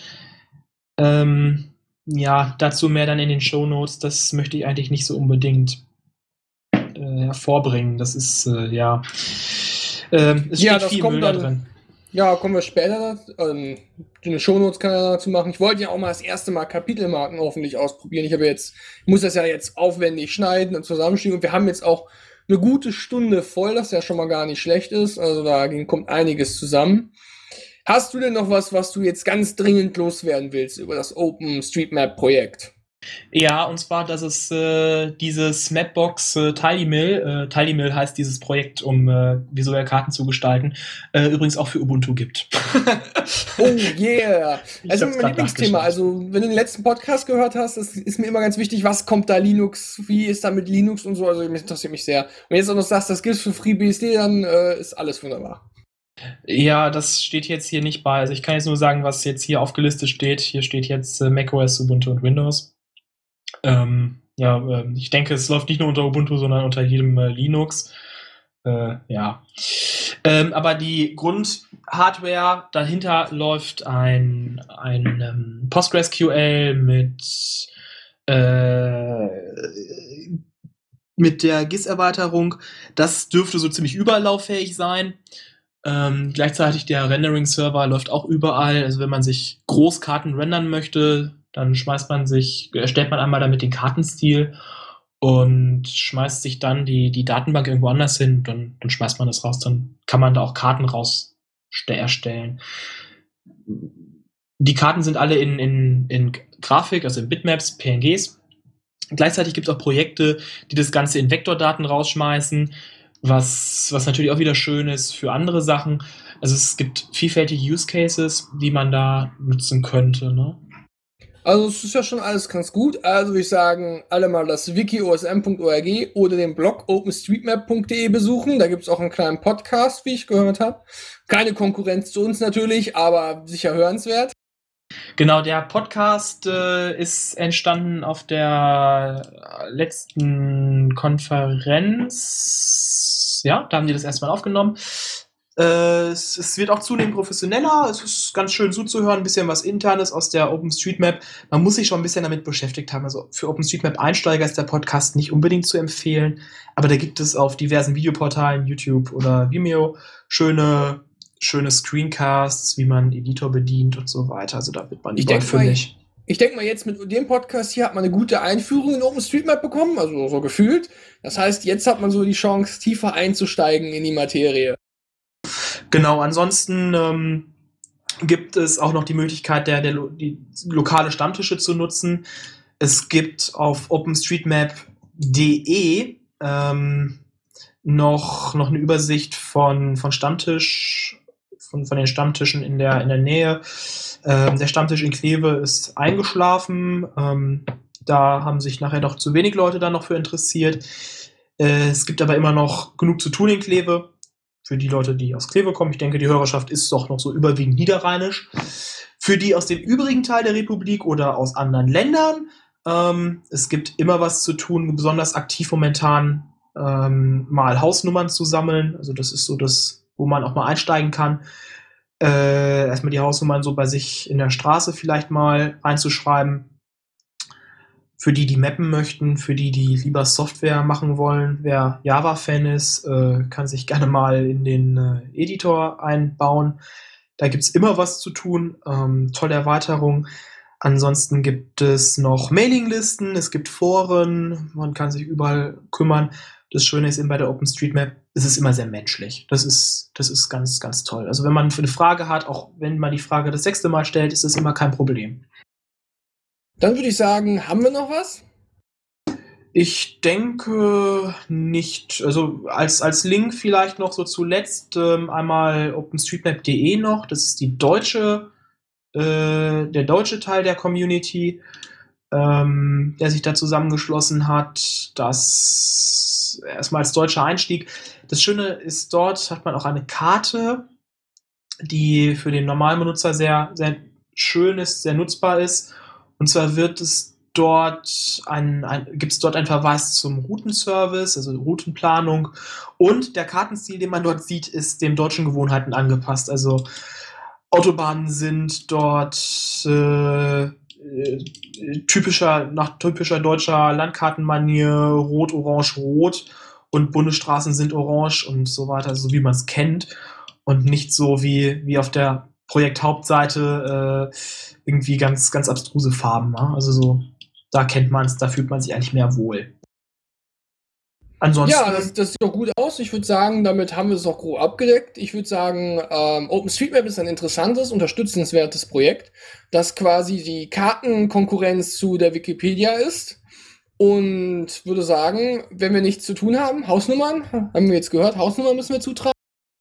Ja, dazu mehr dann in den Shownotes. Das möchte ich eigentlich nicht so unbedingt hervorbringen. Das ist, ja. Es steht viel Müll da drin. Ja, kommen wir später. Die Shownotes kann er dazu machen. Ich wollte ja auch mal das erste Mal Kapitelmarken hoffentlich ausprobieren. Ich muss das ja jetzt aufwendig schneiden und zusammenschieben. Und wir haben jetzt auch eine gute Stunde voll, das ja schon mal gar nicht schlecht ist. Also da kommt einiges zusammen. Hast du denn noch was du jetzt ganz dringend loswerden willst über das OpenStreetMap-Projekt? Ja, und zwar, dass es dieses Mapbox TidyMill, TidyMill heißt dieses Projekt, um visuelle Karten zu gestalten, übrigens auch für Ubuntu gibt. Oh yeah! Das ist mein Lieblingsthema. Also, wenn du den letzten Podcast gehört hast, das ist mir immer ganz wichtig, was kommt da Linux, wie ist da mit Linux und so, also das interessiert mich sehr. Wenn du jetzt auch noch sagst, das gibt's für FreeBSD, dann ist alles wunderbar. Ja, das steht jetzt hier nicht bei. Also ich kann jetzt nur sagen, was jetzt hier aufgelistet steht. Hier steht jetzt macOS, Ubuntu und Windows. Ich denke, es läuft nicht nur unter Ubuntu, sondern unter jedem Linux. Ja. Aber die Grundhardware dahinter läuft ein PostgreSQL mit der GIS-Erweiterung. Das dürfte so ziemlich überall lauffähig sein. Gleichzeitig der Rendering-Server läuft auch überall. Also wenn man sich Großkarten rendern möchte, dann erstellt man einmal damit den Kartenstil und schmeißt sich dann die Datenbank irgendwo anders hin, dann schmeißt man das raus, dann kann man da auch Karten raus erstellen. Die Karten sind alle in Grafik, also in Bitmaps, PNGs. Gleichzeitig gibt es auch Projekte, die das Ganze in Vektordaten rausschmeißen, was natürlich auch wieder schön ist für andere Sachen. Also es gibt vielfältige Use Cases, die man da nutzen könnte, ne? Also es ist ja schon alles ganz gut. Also würde ich sagen, alle mal das Wiki osm.org oder den Blog openstreetmap.de besuchen. Da gibt es auch einen kleinen Podcast, wie ich gehört habe. Keine Konkurrenz zu uns natürlich, aber sicher hörenswert. Genau, der Podcast ist entstanden auf der letzten Konferenz. Ja, da haben die das erstmal aufgenommen. Es wird auch zunehmend professioneller. Es ist ganz schön zuzuhören, ein bisschen was Internes aus der OpenStreetMap. Man muss sich schon ein bisschen damit beschäftigt haben. Also für OpenStreetMap-Einsteiger ist der Podcast nicht unbedingt zu empfehlen, aber da gibt es auf diversen Videoportalen, YouTube oder Vimeo, schöne Screencasts, wie man Editor bedient und so weiter. Also da wird man überall fündig. ich denke mal, jetzt mit dem Podcast hier hat man eine gute Einführung in OpenStreetMap bekommen, also so gefühlt. Das heißt, jetzt hat man so die Chance, tiefer einzusteigen in die Materie. Genau, ansonsten gibt es auch noch die Möglichkeit, die lokale Stammtische zu nutzen. Es gibt auf openstreetmap.de noch eine Übersicht von den Stammtischen in der Nähe. Der Stammtisch in Kleve ist eingeschlafen. Da haben sich nachher doch zu wenig Leute dann noch für interessiert. Es gibt aber immer noch genug zu tun in Kleve. Für die Leute, die aus Kleve kommen. Ich denke, die Hörerschaft ist doch noch so überwiegend niederrheinisch. Für die aus dem übrigen Teil der Republik oder aus anderen Ländern. Es gibt immer was zu tun, besonders aktiv momentan mal Hausnummern zu sammeln. Also das ist so das, wo man auch mal einsteigen kann. Erstmal die Hausnummern so bei sich in der Straße vielleicht mal einzuschreiben. Für die mappen möchten, für die lieber Software machen wollen. Wer Java-Fan ist, kann sich gerne mal in den Editor einbauen. Da gibt es immer was zu tun. Tolle Erweiterung. Ansonsten gibt es noch Mailinglisten, es gibt Foren, man kann sich überall kümmern. Das Schöne ist eben bei der OpenStreetMap, es ist immer sehr menschlich. Das ist ganz, ganz toll. Also wenn man eine Frage hat, auch wenn man die Frage das 6. Mal stellt, ist das immer kein Problem. Dann würde ich sagen, haben wir noch was? Ich denke nicht. Also als Link vielleicht noch so zuletzt einmal openstreetmap.de noch. Das ist der deutsche Teil der Community, der sich da zusammengeschlossen hat. Das erstmal als deutscher Einstieg. Das Schöne ist, dort hat man auch eine Karte, die für den normalen Benutzer sehr, sehr schön ist, sehr nutzbar ist. Und zwar gibt es dort einen Verweis zum Routenservice, also Routenplanung. Und der Kartenstil, den man dort sieht, ist den deutschen Gewohnheiten angepasst. Also Autobahnen sind dort nach typischer deutscher Landkartenmanier rot, orange, rot. Und Bundesstraßen sind orange und so weiter, so wie man es kennt. Und nicht so wie auf der Projekthauptseite irgendwie ganz, ganz abstruse Farben. Ne? Also so, da kennt man es, da fühlt man sich eigentlich mehr wohl. Ansonsten. Ja, das sieht doch gut aus. Ich würde sagen, damit haben wir es auch grob abgedeckt. Ich würde sagen, OpenStreetMap ist ein interessantes, unterstützenswertes Projekt, das quasi die Kartenkonkurrenz zu der Wikipedia ist. Und würde sagen, wenn wir nichts zu tun haben, Hausnummern, haben wir jetzt gehört, Hausnummern müssen wir zutragen.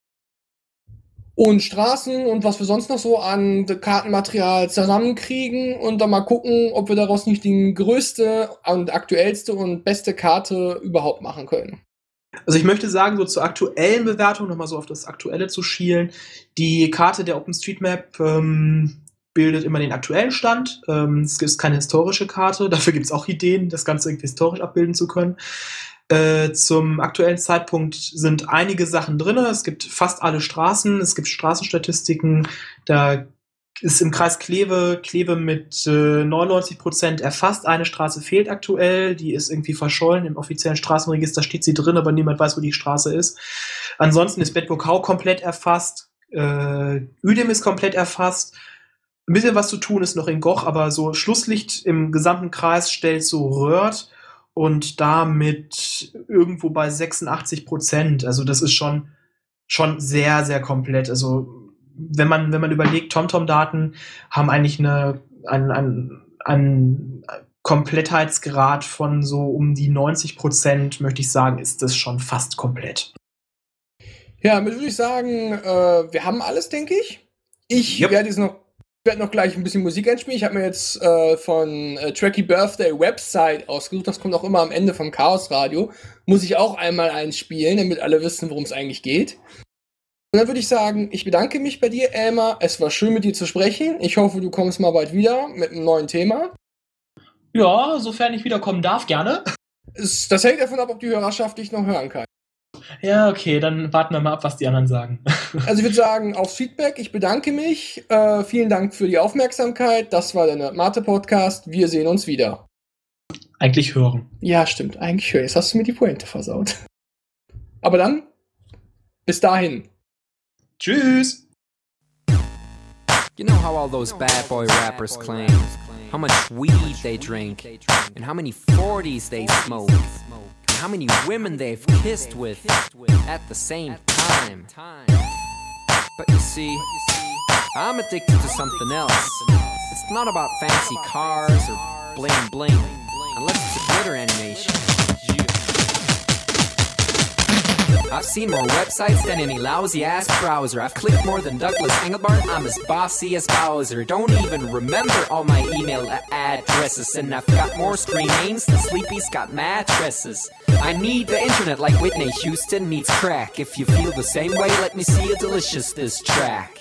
Und Straßen und was wir sonst noch so an Kartenmaterial zusammenkriegen und dann mal gucken, ob wir daraus nicht die größte und aktuellste und beste Karte überhaupt machen können. Also ich möchte sagen, so zur aktuellen Bewertung, nochmal so auf das Aktuelle zu schielen, die Karte der OpenStreetMap bildet immer den aktuellen Stand. Es ist keine historische Karte, dafür gibt es auch Ideen, das Ganze irgendwie historisch abbilden zu können. Zum aktuellen Zeitpunkt sind einige Sachen drin. Es gibt fast alle Straßen, es gibt Straßenstatistiken. Da ist im Kreis Kleve mit 99% erfasst. Eine Straße fehlt aktuell, die ist irgendwie verschollen. Im offiziellen Straßenregister steht sie drin, aber niemand weiß, wo die Straße ist. Ansonsten ist Bedburg-Hau komplett erfasst. Uedem ist komplett erfasst. Ein bisschen was zu tun ist noch in Goch, aber so Schlusslicht im gesamten Kreis stellt so Röhrt. Und damit irgendwo bei 86%. Also das ist schon sehr, sehr komplett. Also wenn man überlegt, TomTom-Daten haben eigentlich einen Komplettheitsgrad von so um die 90%, möchte ich sagen, ist das schon fast komplett. Ja, damit würde ich sagen, wir haben alles, denke ich. Ich werde noch gleich ein bisschen Musik einspielen. Ich habe mir jetzt von Tracky Birthday Website ausgesucht. Das kommt auch immer am Ende vom Chaos Radio. Muss ich auch einmal einspielen, damit alle wissen, worum es eigentlich geht. Und dann würde ich sagen, ich bedanke mich bei dir, Elmar. Es war schön, mit dir zu sprechen. Ich hoffe, du kommst mal bald wieder mit einem neuen Thema. Ja, sofern ich wiederkommen darf, gerne. Das hängt davon ab, ob die Hörerschaft dich noch hören kann. Ja, okay, dann warten wir mal ab, was die anderen sagen. Also ich würde sagen, aufs Feedback, ich bedanke mich. Vielen Dank für die Aufmerksamkeit. Das war der Nerdmate-Podcast. Wir sehen uns wieder. Eigentlich hören. Ja, stimmt, eigentlich hören. Jetzt hast du mir die Pointe versaut. Aber dann, bis dahin. Tschüss! You know how all those bad boy rappers claim how much weed they drink, and how many 40s they smoke, and how many women they've kissed with at the same time. But you see, I'm addicted to something else. It's not about fancy cars or bling bling, unless it's a glitter animation. I've seen more websites than any lousy-ass browser. I've clicked more than Douglas Engelbart. I'm as bossy as Bowser. Don't even remember all my email addresses. And I've got more screen names than Sleepy's got mattresses. I need the internet like Whitney Houston needs crack. If you feel the same way, let me see a delicious diss track.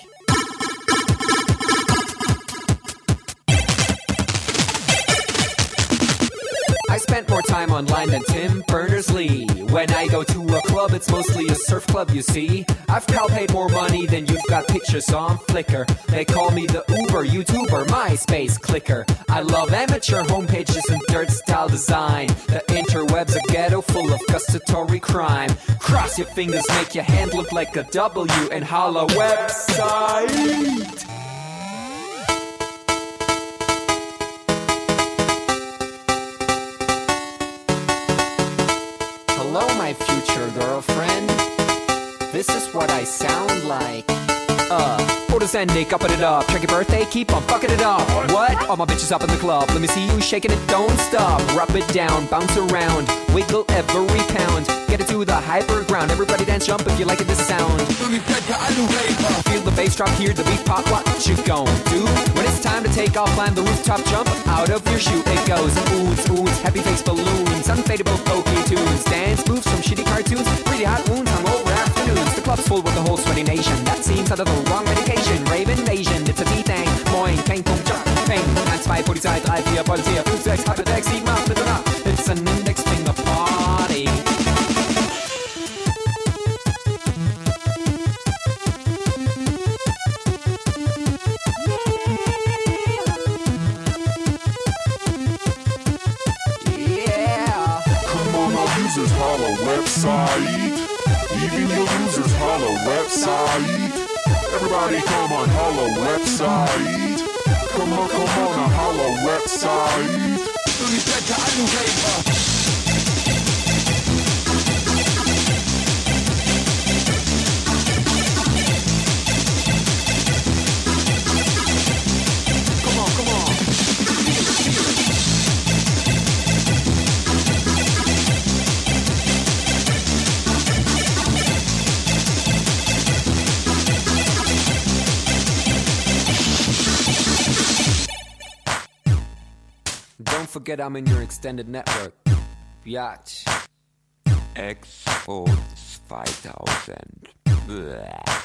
I spent more time online than Tim Berners-Lee. When I go to a club, it's mostly a surf club, you see. I've paid more money than you've got pictures on Flickr. They call me the Uber YouTuber, MySpace clicker. I love amateur homepages and dirt style design. The interweb's a ghetto full of gustatory crime. Cross your fingers, make your hand look like a W, and holla website. Hello, my future girlfriend. This is what I sound like. Orders ending, upping it up. Check your birthday, keep on fucking it up. What? All my bitches up in the club. Let me see you shaking it, don't stop. Rub it down, bounce around, wiggle every pound. Get it to the hyper ground. Everybody dance, jump if you like it, this sound. Feel the bass drop, hear the beat pop. What you gon' do? When it's time to take off, climb the rooftop, jump out of your shoe. It goes oohs, happy face balloons, unfadable pokey tunes, dance moves from shitty cartoons, really hot wounds, hungover afternoons. The club's full with the whole sweaty nation. That seems out of the wrong medication. Rave invasion, it's a D-thing. Moin, kein Punkt, Job, Peng. 1, 2, Polizei, 3, 4, Polizei, 5, 6, halbe 6, 7, 8, bitte nach. It's an index finger party. Yeah. Come on, our users, holla website. Even your users, holla website. Everybody come on, holla website. Come on, holla website. Don't forget I'm in your extended network. Biatch. X-Force 2000. Bleh.